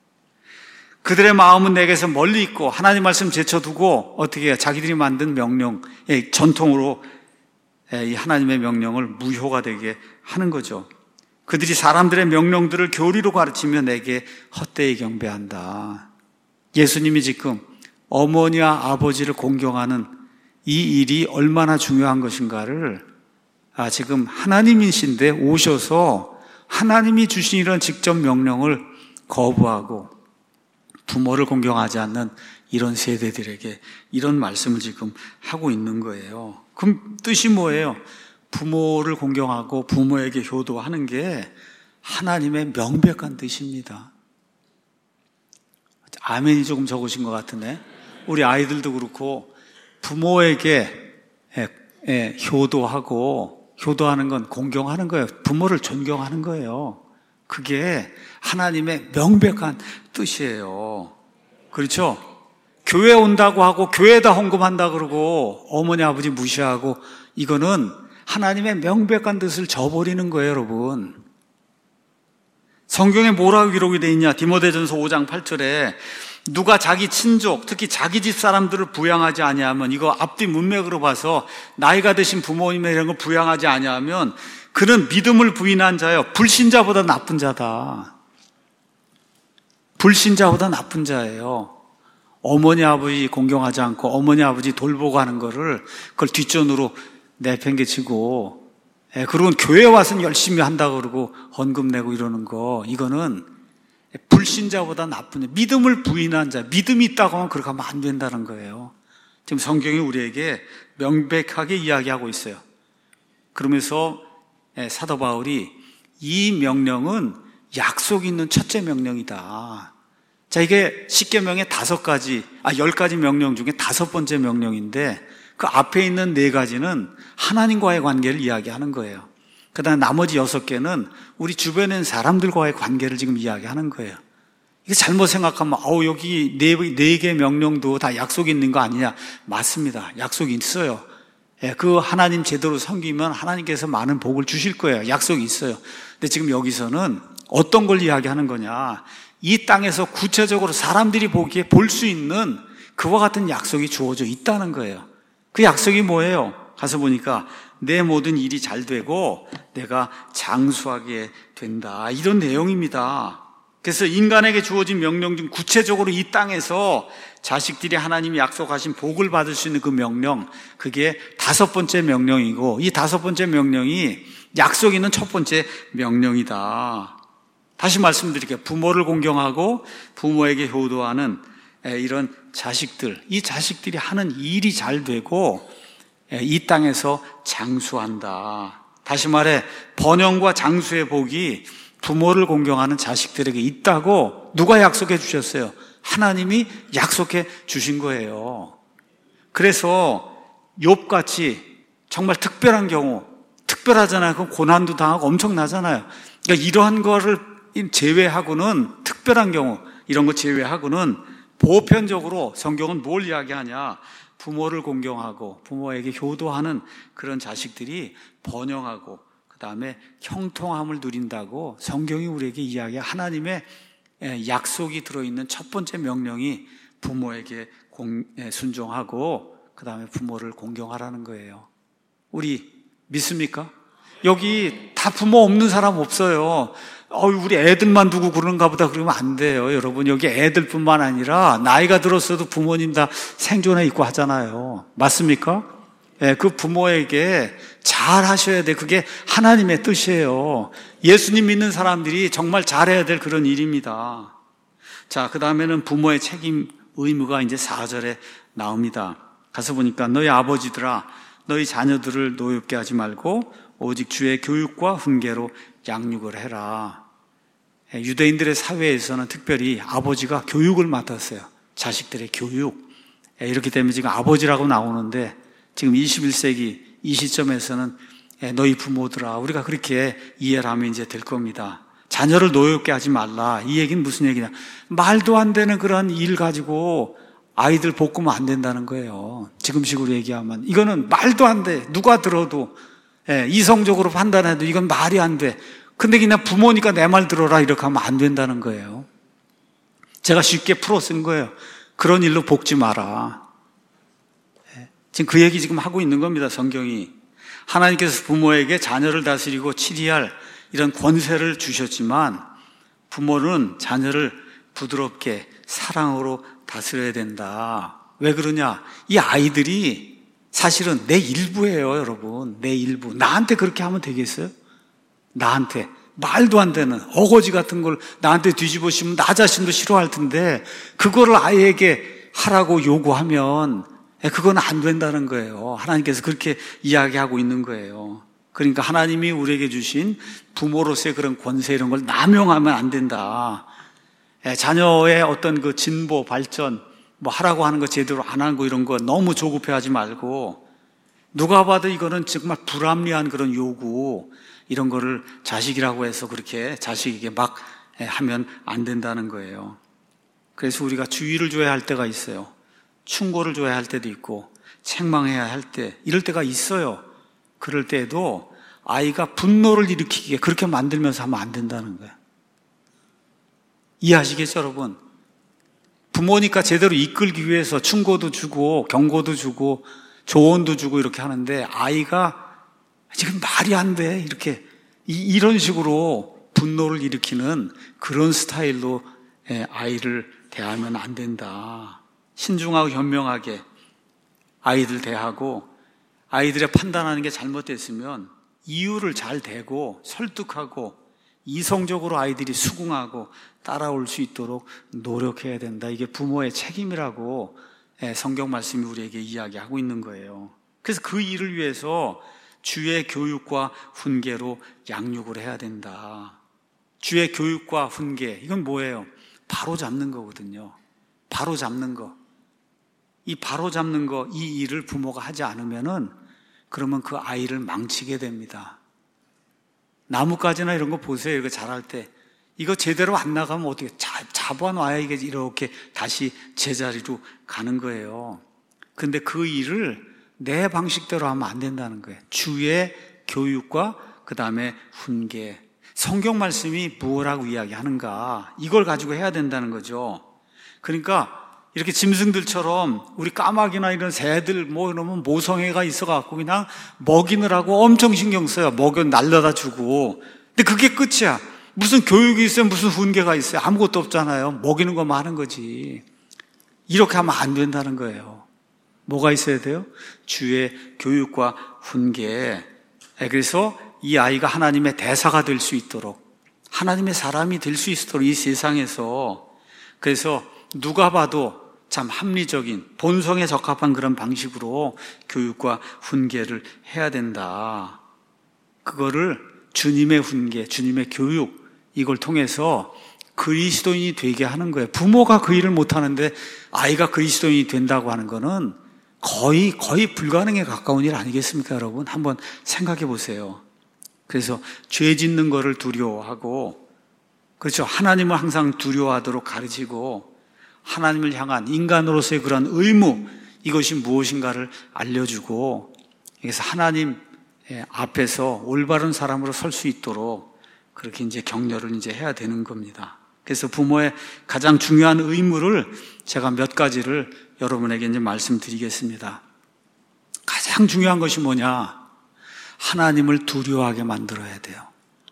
A: 그들의 마음은 내게서 멀리 있고 하나님 말씀 제쳐두고 어떻게 해요? 자기들이 만든 명령, 전통으로 이 하나님의 명령을 무효가 되게 하는 거죠. 그들이 사람들의 명령들을 교리로 가르치며 내게 헛되이 경배한다. 예수님이 지금 어머니와 아버지를 공경하는 이 일이 얼마나 중요한 것인가를 지금 하나님이신데 오셔서 하나님이 주신 이런 직접 명령을 거부하고 부모를 공경하지 않는 이런 세대들에게 이런 말씀을 지금 하고 있는 거예요. 그럼 뜻이 뭐예요? 부모를 공경하고 부모에게 효도하는 게 하나님의 명백한 뜻입니다. 아멘이 조금 적으신 것 같은데 우리 아이들도 그렇고 부모에게 효도하는 건 공경하는 거예요. 부모를 존경하는 거예요. 그게 하나님의 명백한 뜻이에요. 그렇죠? 교회 온다고 하고 교회에다 헌금한다 그러고 어머니 아버지 무시하고 이거는 하나님의 명백한 뜻을 저버리는 거예요, 여러분. 성경에 뭐라고 기록이 되어 있냐? 디모데전서 5장 8절에 누가 자기 친족, 특히 자기 집 사람들을 부양하지 아니하면 이거 앞뒤 문맥으로 봐서 나이가 드신 부모님의 이런 걸 부양하지 아니하면 그는 믿음을 부인한 자요. 불신자보다 나쁜 자다. 불신자보다 나쁜 자예요. 어머니 아버지 공경하지 않고 어머니 아버지 돌보고 하는 거를 그걸 뒷전으로 내팽개치고 그러고 교회 와서는 열심히 한다고 그러고 헌금 내고 이러는 거 이거는 불신자보다 나쁜 자, 믿음을 부인한 자, 믿음이 있다고 하면 그렇게 하면 안 된다는 거예요. 지금 성경이 우리에게 명백하게 이야기하고 있어요. 그러면서 사도 바울이 이 명령은 약속 있는 첫째 명령이다. 자, 이게 십계명의 10가지 명령 중에 5번째 명령인데 그 앞에 있는 4가지는 하나님과의 관계를 이야기하는 거예요. 그 다음에 나머지 6개는 우리 주변에 있는 사람들과의 관계를 지금 이야기하는 거예요. 이게 잘못 생각하면 여기 네 개 명령도 다 약속이 있는 거 아니냐? 맞습니다. 약속이 있어요. 그 하나님 제대로 섬기면 하나님께서 많은 복을 주실 거예요. 약속이 있어요. 근데 지금 여기서는 어떤 걸 이야기하는 거냐? 이 땅에서 구체적으로 사람들이 보기에 볼 수 있는 그와 같은 약속이 주어져 있다는 거예요. 그 약속이 뭐예요? 가서 보니까 내 모든 일이 잘 되고 내가 장수하게 된다. 이런 내용입니다. 그래서 인간에게 주어진 명령 중 구체적으로 이 땅에서 자식들이 하나님이 약속하신 복을 받을 수 있는 그 명령, 그게 5번째 명령이고, 이 5번째 명령이 약속 있는 첫 번째 명령이다. 다시 말씀드릴게요. 부모를 공경하고 부모에게 효도하는 이런 자식들, 이 자식들이 하는 일이 잘 되고 이 땅에서 장수한다. 다시 말해 번영과 장수의 복이 부모를 공경하는 자식들에게 있다고 누가 약속해 주셨어요? 하나님이 약속해 주신 거예요. 그래서 욥같이 정말 특별한 경우, 특별하잖아요. 그 고난도 당하고 엄청나잖아요. 그러니까 이러한 거를 제외하고는, 특별한 경우 이런 거 제외하고는 보편적으로 성경은 뭘 이야기하냐? 부모를 공경하고 부모에게 효도하는 그런 자식들이 번영하고 그 다음에 형통함을 누린다고 성경이 우리에게 이야기해. 하나님의 약속이 들어있는 첫 번째 명령이 부모에게 순종하고 그 다음에 부모를 공경하라는 거예요. 우리 믿습니까? 여기 다 부모 없는 사람 없어요. 우리 애들만 두고 그런가 보다 그러면 안 돼요. 여러분, 여기 애들뿐만 아니라 나이가 들었어도 부모님 다 생존해 있고 하잖아요. 맞습니까? 그 부모에게 잘 하셔야 돼. 그게 하나님의 뜻이에요. 예수님 믿는 사람들이 정말 잘해야 될 그런 일입니다. 자, 그 다음에는 부모의 책임, 의무가 이제 4절에 나옵니다. 가서 보니까 너희 아버지들아, 너희 자녀들을 노엽게 하지 말고 오직 주의 교육과 훈계로 양육을 해라. 유대인들의 사회에서는 특별히 아버지가 교육을 맡았어요. 자식들의 교육. 이렇기 때문에 지금 아버지라고 나오는데 지금 21세기 이 시점에서는 너희 부모들아, 우리가 그렇게 이해를 하면 이제 될 겁니다. 자녀를 노엽게 하지 말라. 이 얘기는 무슨 얘기냐? 말도 안 되는 그런 일 가지고 아이들 볶으면 안 된다는 거예요. 지금식으로 얘기하면 이거는 말도 안 돼. 누가 들어도 이성적으로 판단해도 이건 말이 안 돼. 근데 그냥 부모니까 내 말 들어라 이렇게 하면 안 된다는 거예요. 제가 쉽게 풀어 쓴 거예요. 그런 일로 볶지 마라. 지금 그 얘기 지금 하고 있는 겁니다. 성경이. 하나님께서 부모에게 자녀를 다스리고 치리할 이런 권세를 주셨지만 부모는 자녀를 부드럽게 사랑으로 다스려야 된다. 왜 그러냐? 이 아이들이 사실은 내 일부예요, 여러분. 내 일부. 나한테 그렇게 하면 되겠어요? 나한테 말도 안 되는 어거지 같은 걸 나한테 뒤집어씌우면 나 자신도 싫어할 텐데 그거를 아이에게 하라고 요구하면 그건 안 된다는 거예요. 하나님께서 그렇게 이야기하고 있는 거예요. 그러니까 하나님이 우리에게 주신 부모로서의 그런 권세 이런 걸 남용하면 안 된다. 자녀의 어떤 그 진보, 발전 뭐 하라고 하는 거 제대로 안 하고 이런 거 너무 조급해하지 말고 누가 봐도 이거는 정말 불합리한 그런 요구 이런 거를 자식이라고 해서 그렇게 자식에게 막 하면 안 된다는 거예요. 그래서 우리가 주의를 줘야 할 때가 있어요. 충고를 줘야 할 때도 있고 책망해야 할 때 이럴 때가 있어요. 그럴 때에도 아이가 분노를 일으키게 그렇게 만들면서 하면 안 된다는 거예요. 이해하시겠죠, 여러분? 부모니까 제대로 이끌기 위해서 충고도 주고 경고도 주고 조언도 주고 이렇게 하는데 아이가 지금 말이 안 돼 이렇게 이런 식으로 분노를 일으키는 그런 스타일로 아이를 대하면 안 된다. 신중하고 현명하게 아이들 대하고 아이들의 판단하는 게 잘못됐으면 이유를 잘 대고 설득하고 이성적으로 아이들이 수긍하고 따라올 수 있도록 노력해야 된다. 이게 부모의 책임이라고 성경 말씀이 우리에게 이야기하고 있는 거예요. 그래서 그 일을 위해서 주의 교육과 훈계로 양육을 해야 된다. 주의 교육과 훈계, 이건 뭐예요? 바로 잡는 거거든요. 바로 잡는 거. 이 바로 잡는 거, 이 일을 부모가 하지 않으면은 그러면 그 아이를 망치게 됩니다. 나뭇가지나 이런 거 보세요. 이거 자랄 때. 이거 제대로 안 나가면 어떻게 잡아놔야 이게 이렇게 다시 제자리로 가는 거예요. 근데 그 일을 내 방식대로 하면 안 된다는 거예요. 주의 교육과 그 다음에 훈계. 성경 말씀이 무엇라고 이야기하는가. 이걸 가지고 해야 된다는 거죠. 그러니까 이렇게 짐승들처럼 우리 까마귀나 이런 새들 뭐 이러면 모성애가 있어갖고 그냥 먹이느라고 엄청 신경 써요. 먹여 날려다 주고. 근데 그게 끝이야. 무슨 교육이 있어요? 무슨 훈계가 있어요? 아무것도 없잖아요. 먹이는 것만 하는 거지. 이렇게 하면 안 된다는 거예요. 뭐가 있어야 돼요? 주의 교육과 훈계. 그래서 이 아이가 하나님의 대사가 될 수 있도록, 하나님의 사람이 될 수 있도록 이 세상에서, 그래서 누가 봐도 참 합리적인 본성에 적합한 그런 방식으로 교육과 훈계를 해야 된다. 그거를 주님의 훈계, 주님의 교육, 이걸 통해서 그리스도인이 되게 하는 거예요. 부모가 그 일을 못하는데 아이가 그리스도인이 된다고 하는 거는 거의 불가능에 가까운 일 아니겠습니까, 여러분? 한번 생각해 보세요. 그래서 죄 짓는 거를 두려워하고, 그렇죠. 하나님을 항상 두려워하도록 가르치고, 하나님을 향한 인간으로서의 그런 의무, 이것이 무엇인가를 알려주고, 그래서 하나님 앞에서 올바른 사람으로 설 수 있도록 그렇게 이제 격려를 이제 해야 되는 겁니다. 그래서 부모의 가장 중요한 의무를 제가 몇 가지를 여러분에게 이제 말씀드리겠습니다. 가장 중요한 것이 뭐냐? 하나님을 두려워하게 만들어야 돼요.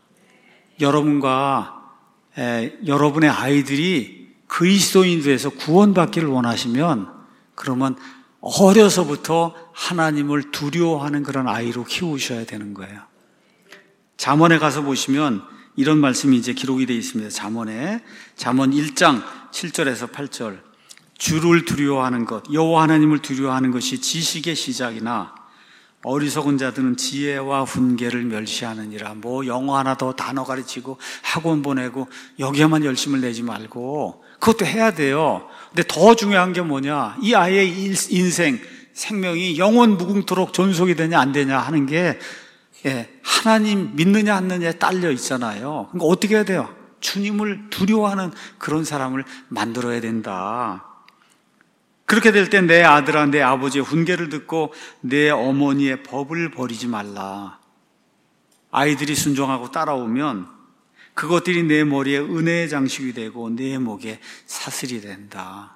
A: 여러분과 여러분의 아이들이 그리스도인이 돼서 구원받기를 원하시면, 그러면 어려서부터 하나님을 두려워하는 그런 아이로 키우셔야 되는 거예요. 잠언에 가서 보시면 이런 말씀이 이제 기록이 되어 있습니다. 잠언 1장 7절에서 8절. 주를 두려워하는 것, 여호와 하나님을 두려워하는 것이 지식의 시작이나 어리석은 자들은 지혜와 훈계를 멸시하느니라. 뭐 영어 하나 더 단어 가르치고 학원 보내고 여기에만 열심을 내지 말고, 그것도 해야 돼요. 근데 더 중요한 게 뭐냐? 이 아이의 인생, 생명이 영원 무궁토록 존속이 되냐 안 되냐 하는 게 하나님 믿느냐 안 믿느냐에 딸려 있잖아요. 그러니까 어떻게 해야 돼요? 주님을 두려워하는 그런 사람을 만들어야 된다. 그렇게 될 때 내 아들아, 내 아버지의 훈계를 듣고 내 어머니의 법을 버리지 말라. 아이들이 순종하고 따라오면 그것들이 내 머리에 은혜의 장식이 되고 내 목에 사슬이 된다.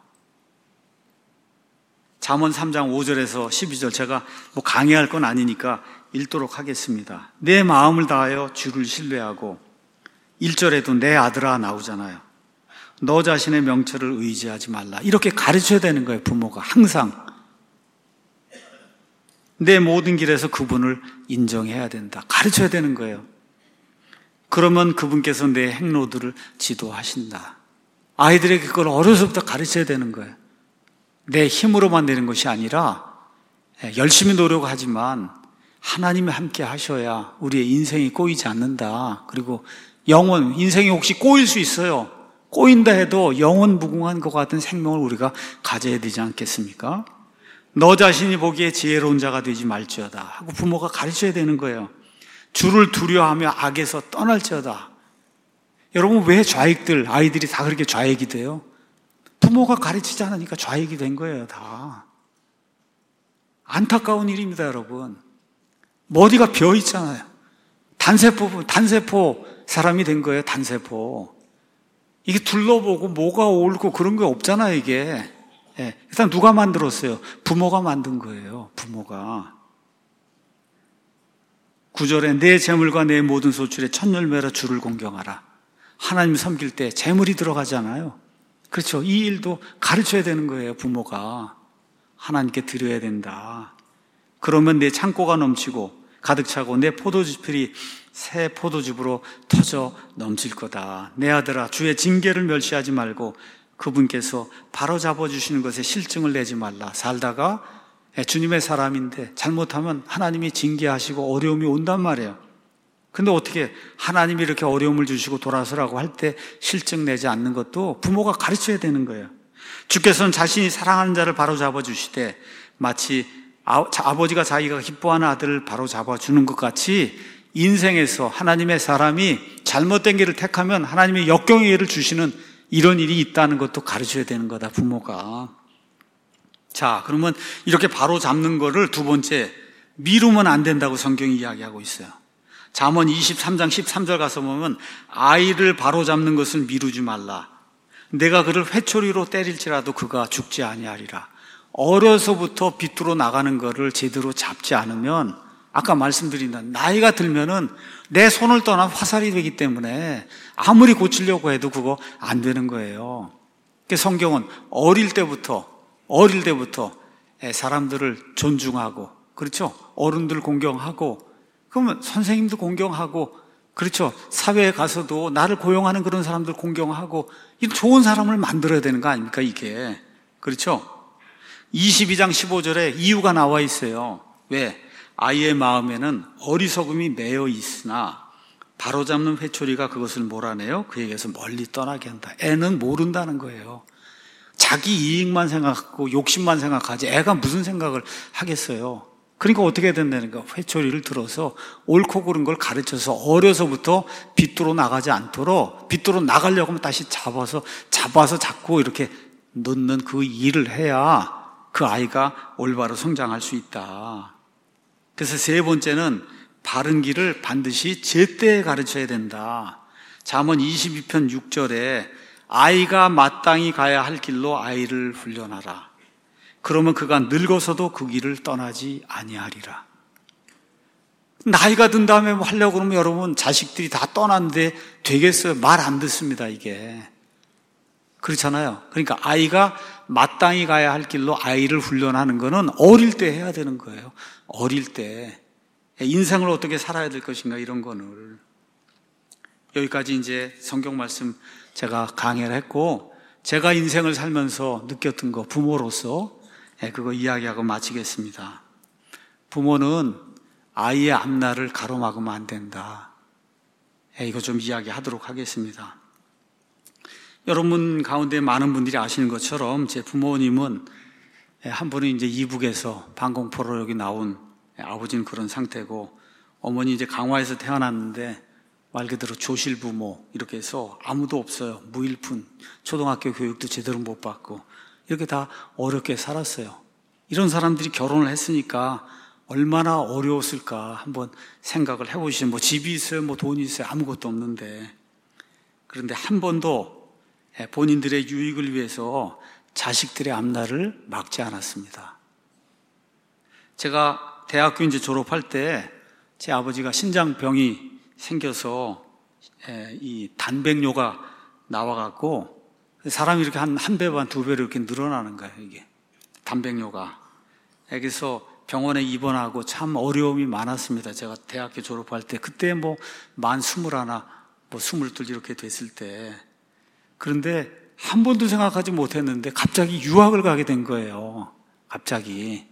A: 잠언 3장 5절에서 12절, 제가 뭐 강의할 건 아니니까 읽도록 하겠습니다. 내 마음을 다하여 주를 신뢰하고, 1절에도 내 아들아 나오잖아요. 너 자신의 명철을 의지하지 말라. 이렇게 가르쳐야 되는 거예요, 부모가. 항상. 내 모든 길에서 그분을 인정해야 된다. 가르쳐야 되는 거예요. 그러면 그분께서 내 행로들을 지도하신다. 아이들에게 그걸 어려서부터 가르쳐야 되는 거예요. 내 힘으로만 되는 것이 아니라 열심히 노력하지만 하나님이 함께 하셔야 우리의 인생이 꼬이지 않는다. 그리고 인생이 혹시 꼬일 수 있어요. 꼬인다 해도 영원 무궁한 것 같은 생명을 우리가 가져야 되지 않겠습니까? 너 자신이 보기에 지혜로운 자가 되지 말지어다 하고 부모가 가르쳐야 되는 거예요. 주를 두려워하며 악에서 떠날지어다. 여러분, 왜 아이들이 다 그렇게 좌익이 돼요? 부모가 가르치지 않으니까 좌익이 된 거예요, 다. 안타까운 일입니다, 여러분. 머리가 비어 있잖아요. 단세포 사람이 된 거예요, 단세포. 이게 둘러보고 뭐가 옳고 그런 게 없잖아요, 이게. 일단 누가 만들었어요? 부모가 만든 거예요, 부모가. 9절에 내 재물과 내 모든 소출에 첫 열매로 주를 공경하라. 하나님 섬길 때 재물이 들어가잖아요. 그렇죠. 이 일도 가르쳐야 되는 거예요, 부모가. 하나님께 드려야 된다. 그러면 내 창고가 넘치고 가득 차고 내 포도주풀이 새 포도즙으로 터져 넘칠 거다. 내 아들아, 주의 징계를 멸시하지 말고 그분께서 바로 잡아주시는 것에 실증을 내지 말라. 살다가 주님의 사람인데 잘못하면 하나님이 징계하시고 어려움이 온단 말이에요. 근데 어떻게 하나님이 이렇게 어려움을 주시고 돌아서라고 할 때 실증 내지 않는 것도 부모가 가르쳐야 되는 거예요. 주께서는 자신이 사랑하는 자를 바로 잡아주시되 마치 아버지가 자기가 기뻐하는 아들을 바로 잡아주는 것 같이 인생에서 하나님의 사람이 잘못된 길을 택하면 하나님의 역경의 일을 주시는 이런 일이 있다는 것도 가르쳐야 되는 거다, 부모가. 자, 그러면 이렇게 바로 잡는 거를 두 번째, 미루면 안 된다고 성경이 이야기하고 있어요. 잠언 23장 13절 가서 보면 아이를 바로 잡는 것을 미루지 말라. 내가 그를 회초리로 때릴지라도 그가 죽지 아니하리라. 어려서부터 비뚤어 나가는 거를 제대로 잡지 않으면, 아까 말씀드린 나이가 들면은 내 손을 떠나 화살이 되기 때문에 아무리 고치려고 해도 그거 안 되는 거예요. 성경은 어릴 때부터 사람들을 존중하고, 그렇죠? 어른들 공경하고, 그러면 선생님도 공경하고, 그렇죠? 사회에 가서도 나를 고용하는 그런 사람들 공경하고, 이런 좋은 사람을 만들어야 되는 거 아닙니까, 이게? 그렇죠? 22장 15절에 이유가 나와 있어요. 왜? 아이의 마음에는 어리석음이 매여 있으나 바로잡는 회초리가 그것을 몰아내요. 그에게서 멀리 떠나게 한다. 애는 모른다는 거예요. 자기 이익만 생각하고 욕심만 생각하지 애가 무슨 생각을 하겠어요. 그러니까 어떻게 된다니까, 회초리를 들어서 옳고 그른 걸 가르쳐서 어려서부터 비뚤어 나가지 않도록, 비뚤어 나가려고 하면 다시 잡아서 자꾸 이렇게 넣는 그 일을 해야 그 아이가 올바로 성장할 수 있다. 그래서 세 번째는 바른 길을 반드시 제때에 가르쳐야 된다. 잠언 22편 6절에 아이가 마땅히 가야 할 길로 아이를 훈련하라. 그러면 그가 늙어서도 그 길을 떠나지 아니하리라. 나이가 든 다음에 뭐 하려고 그러면 여러분 자식들이 다 떠났는데 되겠어요? 말 안 듣습니다, 이게. 그렇잖아요. 그러니까 아이가 마땅히 가야 할 길로 아이를 훈련하는 거는 어릴 때 해야 되는 거예요. 어릴 때. 인생을 어떻게 살아야 될 것인가, 이런 거를. 여기까지 이제 성경 말씀 제가 강의를 했고, 제가 인생을 살면서 느꼈던 거, 부모로서 그거 이야기하고 마치겠습니다. 부모는 아이의 앞날을 가로막으면 안 된다. 이거 좀 이야기하도록 하겠습니다. 여러분 가운데 많은 분들이 아시는 것처럼 제 부모님은 한 분은 이제 이북에서 방공포로 여기 나온 아버지는 그런 상태고, 어머니 이제 강화에서 태어났는데 말 그대로 조실부모 이렇게 해서 아무도 없어요. 무일푼, 초등학교 교육도 제대로 못 받고 이렇게 다 어렵게 살았어요. 이런 사람들이 결혼을 했으니까 얼마나 어려웠을까 한번 생각을 해보시죠. 뭐 집이 있어요, 뭐 돈이 있어요, 아무것도 없는데. 그런데 한 번도 본인들의 유익을 위해서 자식들의 앞날을 막지 않았습니다. 제가 대학교 이제 졸업할 때 제 아버지가 신장병이 생겨서 이 단백뇨가 나와갖고 사람이 이렇게 한 배 반, 두 배로 이렇게 늘어나는 거예요, 이게. 단백뇨가. 그래서 병원에 입원하고 참 어려움이 많았습니다. 제가 대학교 졸업할 때. 그때 뭐 만 21, 뭐 22 이렇게 됐을 때. 그런데 한 번도 생각하지 못했는데 갑자기 유학을 가게 된 거예요. 갑자기.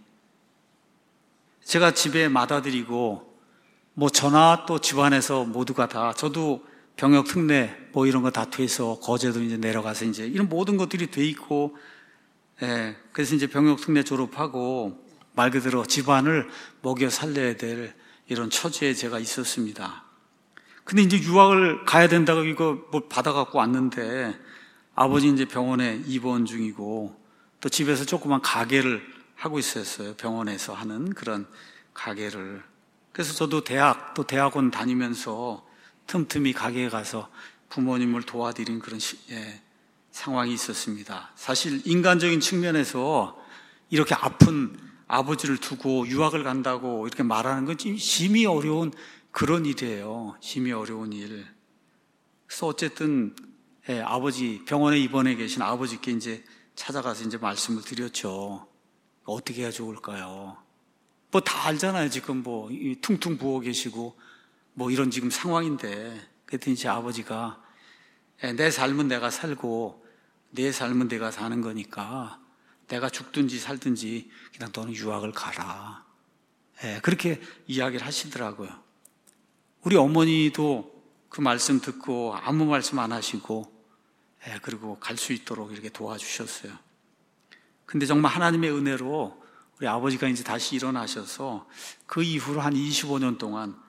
A: 제가 집에 맏아들이고 뭐 저나 또 집안에서 모두가 다, 저도 병역 특례 뭐 이런 거 다 돼서 거제도 이제 내려가서 이제 이런 모든 것들이 돼 있고, 그래서 이제 병역 특례 졸업하고 말 그대로 집안을 먹여 살려야 될 이런 처지에 제가 있었습니다. 근데 이제 유학을 가야 된다고 이거 뭘 받아갖고 왔는데 아버지 이제 병원에 입원 중이고 또 집에서 조그만 가게를 하고 있었어요. 병원에서 하는 그런 가게를. 그래서 저도 또 대학원 다니면서 틈틈이 가게에 가서 부모님을 도와드린 그런 상황이 있었습니다. 사실 인간적인 측면에서 이렇게 아픈 아버지를 두고 유학을 간다고 이렇게 말하는 건 심히 어려운 그런 일이에요. 심히 어려운 일. 그래서 어쨌든 아버지, 병원에 입원해 계신 아버지께 이제 찾아가서 이제 말씀을 드렸죠. 어떻게 해야 좋을까요? 뭐 다 알잖아요. 지금 뭐 퉁퉁 부어 계시고 뭐 이런 지금 상황인데. 그랬더니 제 아버지가 내 삶은 내가 살고 내 삶은 내가 사는 거니까 내가 죽든지 살든지 그냥 너는 유학을 가라. 그렇게 이야기를 하시더라고요. 우리 어머니도 그 말씀 듣고 아무 말씀 안 하시고 그리고 갈 수 있도록 이렇게 도와주셨어요. 근데 정말 하나님의 은혜로 우리 아버지가 이제 다시 일어나셔서 그 이후로 한 25년 동안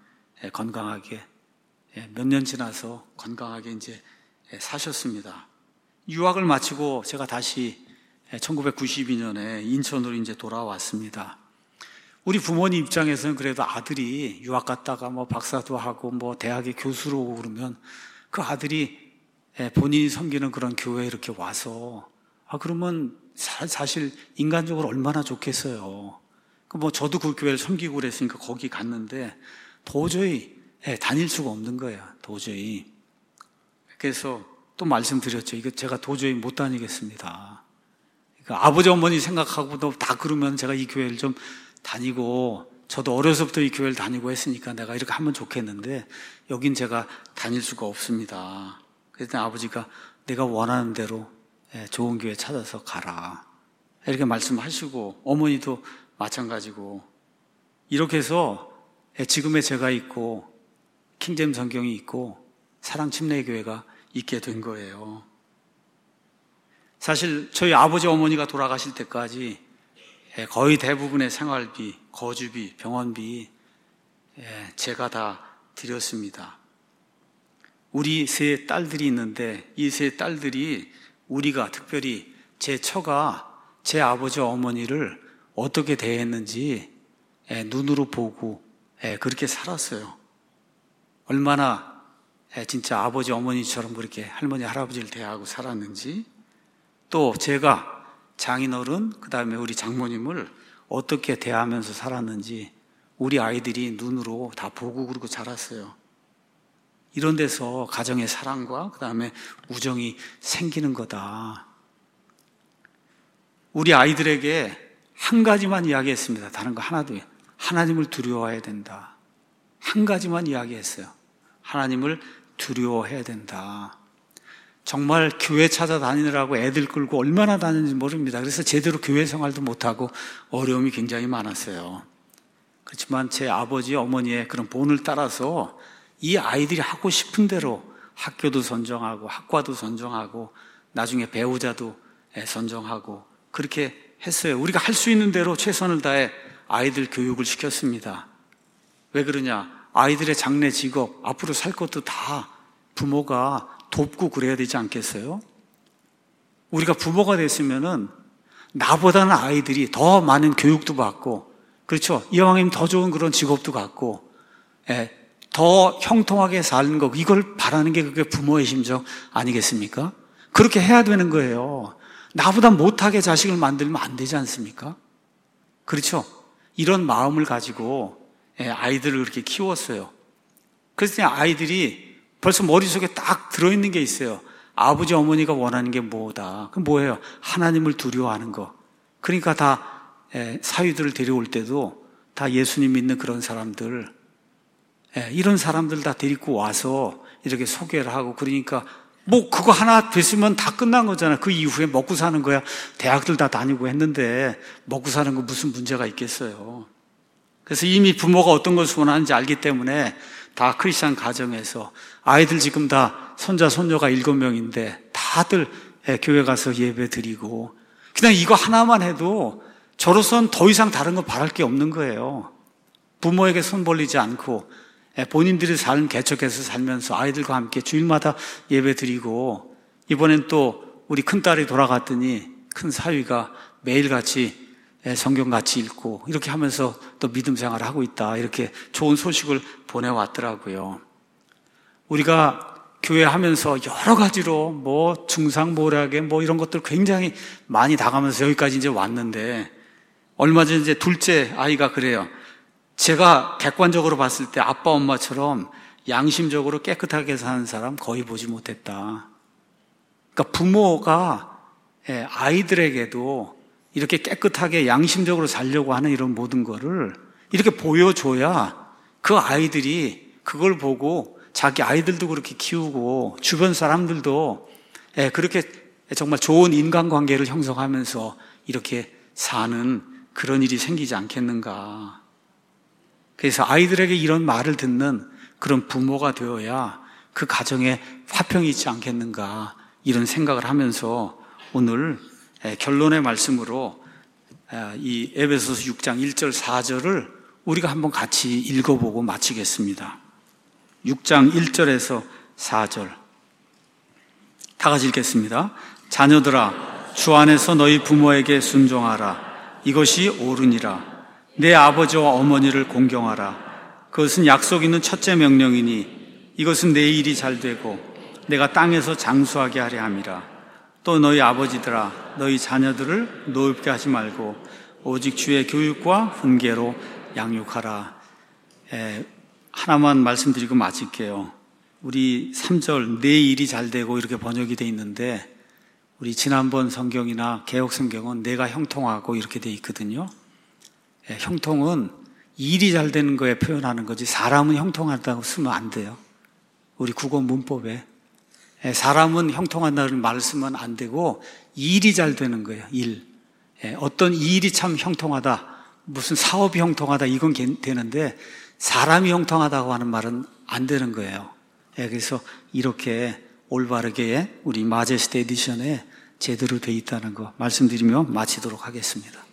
A: 건강하게 몇 년 지나서 건강하게 이제 사셨습니다. 유학을 마치고 제가 다시 1992년에 인천으로 이제 돌아왔습니다. 우리 부모님 입장에서는 그래도 아들이 유학 갔다가 뭐 박사도 하고 뭐 대학의 교수로 오고 그러면 그 아들이 본인이 섬기는 그런 교회에 이렇게 와서 그러면 사실 인간적으로 얼마나 좋겠어요. 뭐 저도 그 교회를 섬기고 그랬으니까 거기 갔는데 도저히 다닐 수가 없는 거예요. 도저히. 그래서 또 말씀드렸죠. 이거 제가 도저히 못 다니겠습니다. 그러니까 아버지 어머니 생각하고도 다 그러면 제가 이 교회를 좀 다니고, 저도 어려서부터 이 교회를 다니고 했으니까 내가 이렇게 하면 좋겠는데 여긴 제가 다닐 수가 없습니다. 그랬더니 아버지가 내가 원하는 대로 좋은 교회 찾아서 가라 이렇게 말씀하시고, 어머니도 마찬가지고, 이렇게 해서 지금의 제가 있고 킹제임스 성경이 있고 사랑침례교회가 있게 된 거예요. 사실 저희 아버지 어머니가 돌아가실 때까지 거의 대부분의 생활비, 거주비, 병원비 제가 다 드렸습니다. 우리 세 딸들이 있는데 이 세 딸들이 우리가 특별히 제 처가 제 아버지 어머니를 어떻게 대했는지 눈으로 보고 그렇게 살았어요. 얼마나 진짜 아버지 어머니처럼 그렇게 할머니 할아버지를 대하고 살았는지, 또 제가 장인어른 그 다음에 우리 장모님을 어떻게 대하면서 살았는지 우리 아이들이 눈으로 다 보고 그러고 자랐어요. 이런 데서 가정의 사랑과 그 다음에 우정이 생기는 거다. 우리 아이들에게 한 가지만 이야기했습니다. 다른 거 하나도. 하나님을 두려워해야 된다. 한 가지만 이야기했어요. 하나님을 두려워해야 된다. 정말 교회 찾아다니느라고 애들 끌고 얼마나 다녔는지 모릅니다. 그래서 제대로 교회 생활도 못하고 어려움이 굉장히 많았어요. 그렇지만 제 아버지 어머니의 그런 본을 따라서 이 아이들이 하고 싶은 대로 학교도 선정하고 학과도 선정하고 나중에 배우자도 선정하고 그렇게 했어요. 우리가 할 수 있는 대로 최선을 다해 아이들 교육을 시켰습니다. 왜 그러냐? 아이들의 장래 직업, 앞으로 살 것도 다 부모가 돕고 그래야 되지 않겠어요? 우리가 부모가 됐으면은 나보다는 아이들이 더 많은 교육도 받고, 그렇죠? 이왕이면 더 좋은 그런 직업도 갖고, 더 형통하게 사는 거, 이걸 바라는 게 그게 부모의 심정 아니겠습니까? 그렇게 해야 되는 거예요. 나보다 못하게 자식을 만들면 안 되지 않습니까? 그렇죠? 이런 마음을 가지고 아이들을 그렇게 키웠어요. 그래서 아이들이 벌써 머릿속에 딱 들어있는 게 있어요. 아버지 어머니가 원하는 게 뭐다. 그럼 뭐예요? 하나님을 두려워하는 거. 그러니까 다 사위들을 데려올 때도 다 예수님 믿는 그런 사람들, 이런 사람들 다 데리고 와서 이렇게 소개를 하고, 그러니까 뭐 그거 하나 됐으면 다 끝난 거잖아. 그 이후에 먹고 사는 거야. 대학들 다 다니고 했는데 먹고 사는 거 무슨 문제가 있겠어요. 그래서 이미 부모가 어떤 것을 원하는지 알기 때문에 다 크리스찬 가정에서 아이들 지금 다 손자 손녀가 7명인데 다들 교회 가서 예배 드리고, 그냥 이거 하나만 해도 저로선 더 이상 다른 거 바랄 게 없는 거예요. 부모에게 손 벌리지 않고 본인들이 삶 개척해서 살면서 아이들과 함께 주일마다 예배 드리고, 이번엔 또 우리 큰딸이 돌아갔더니 큰 사위가 매일같이 성경 같이 읽고 이렇게 하면서 또 믿음 생활을 하고 있다, 이렇게 좋은 소식을 보내왔더라고요. 우리가 교회 하면서 여러 가지로 뭐 중상모략에 뭐 이런 것들 굉장히 많이 당하면서 여기까지 이제 왔는데, 얼마 전에 이제 둘째 아이가 그래요. 제가 객관적으로 봤을 때 아빠 엄마처럼 양심적으로 깨끗하게 사는 사람 거의 보지 못했다. 그러니까 부모가 아이들에게도 이렇게 깨끗하게 양심적으로 살려고 하는 이런 모든 거를 이렇게 보여줘야 그 아이들이 그걸 보고 자기 아이들도 그렇게 키우고 주변 사람들도 그렇게 정말 좋은 인간관계를 형성하면서 이렇게 사는 그런 일이 생기지 않겠는가. 그래서 아이들에게 이런 말을 듣는 그런 부모가 되어야 그 가정에 화평이 있지 않겠는가, 이런 생각을 하면서 오늘 결론의 말씀으로 이 에베소서 6장 1절 4절을 우리가 한번 같이 읽어보고 마치겠습니다. 6장 1절에서 4절. 다 같이 읽겠습니다. 자녀들아, 주 안에서 너희 부모에게 순종하라. 이것이 옳으니라. 내 아버지와 어머니를 공경하라. 그것은 약속 있는 첫째 명령이니 이것은 내 일이 잘 되고 내가 땅에서 장수하게 하려 함이라. 또 너희 아버지들아, 너희 자녀들을 노엽게 하지 말고 오직 주의 교육과 훈계로 양육하라. 하나만 말씀드리고 마칠게요. 우리 3절 내 일이 잘 되고 이렇게 번역이 돼 있는데 우리 지난번 성경이나 개역 성경은 내가 형통하고 이렇게 돼 있거든요. 형통은 일이 잘 되는 거에 표현하는 거지 사람은 형통하다고 쓰면 안 돼요. 우리 국어 문법에 사람은 형통한다는 말을 쓰면 안 되고 일이 잘 되는 거예요. 일. 어떤 일이 참 형통하다, 무슨 사업이 형통하다 이건 되는데 사람이 형통하다고 하는 말은 안 되는 거예요. 그래서 이렇게 올바르게 우리 마제스트 에디션에 제대로 돼 있다는 거 말씀드리며 마치도록 하겠습니다.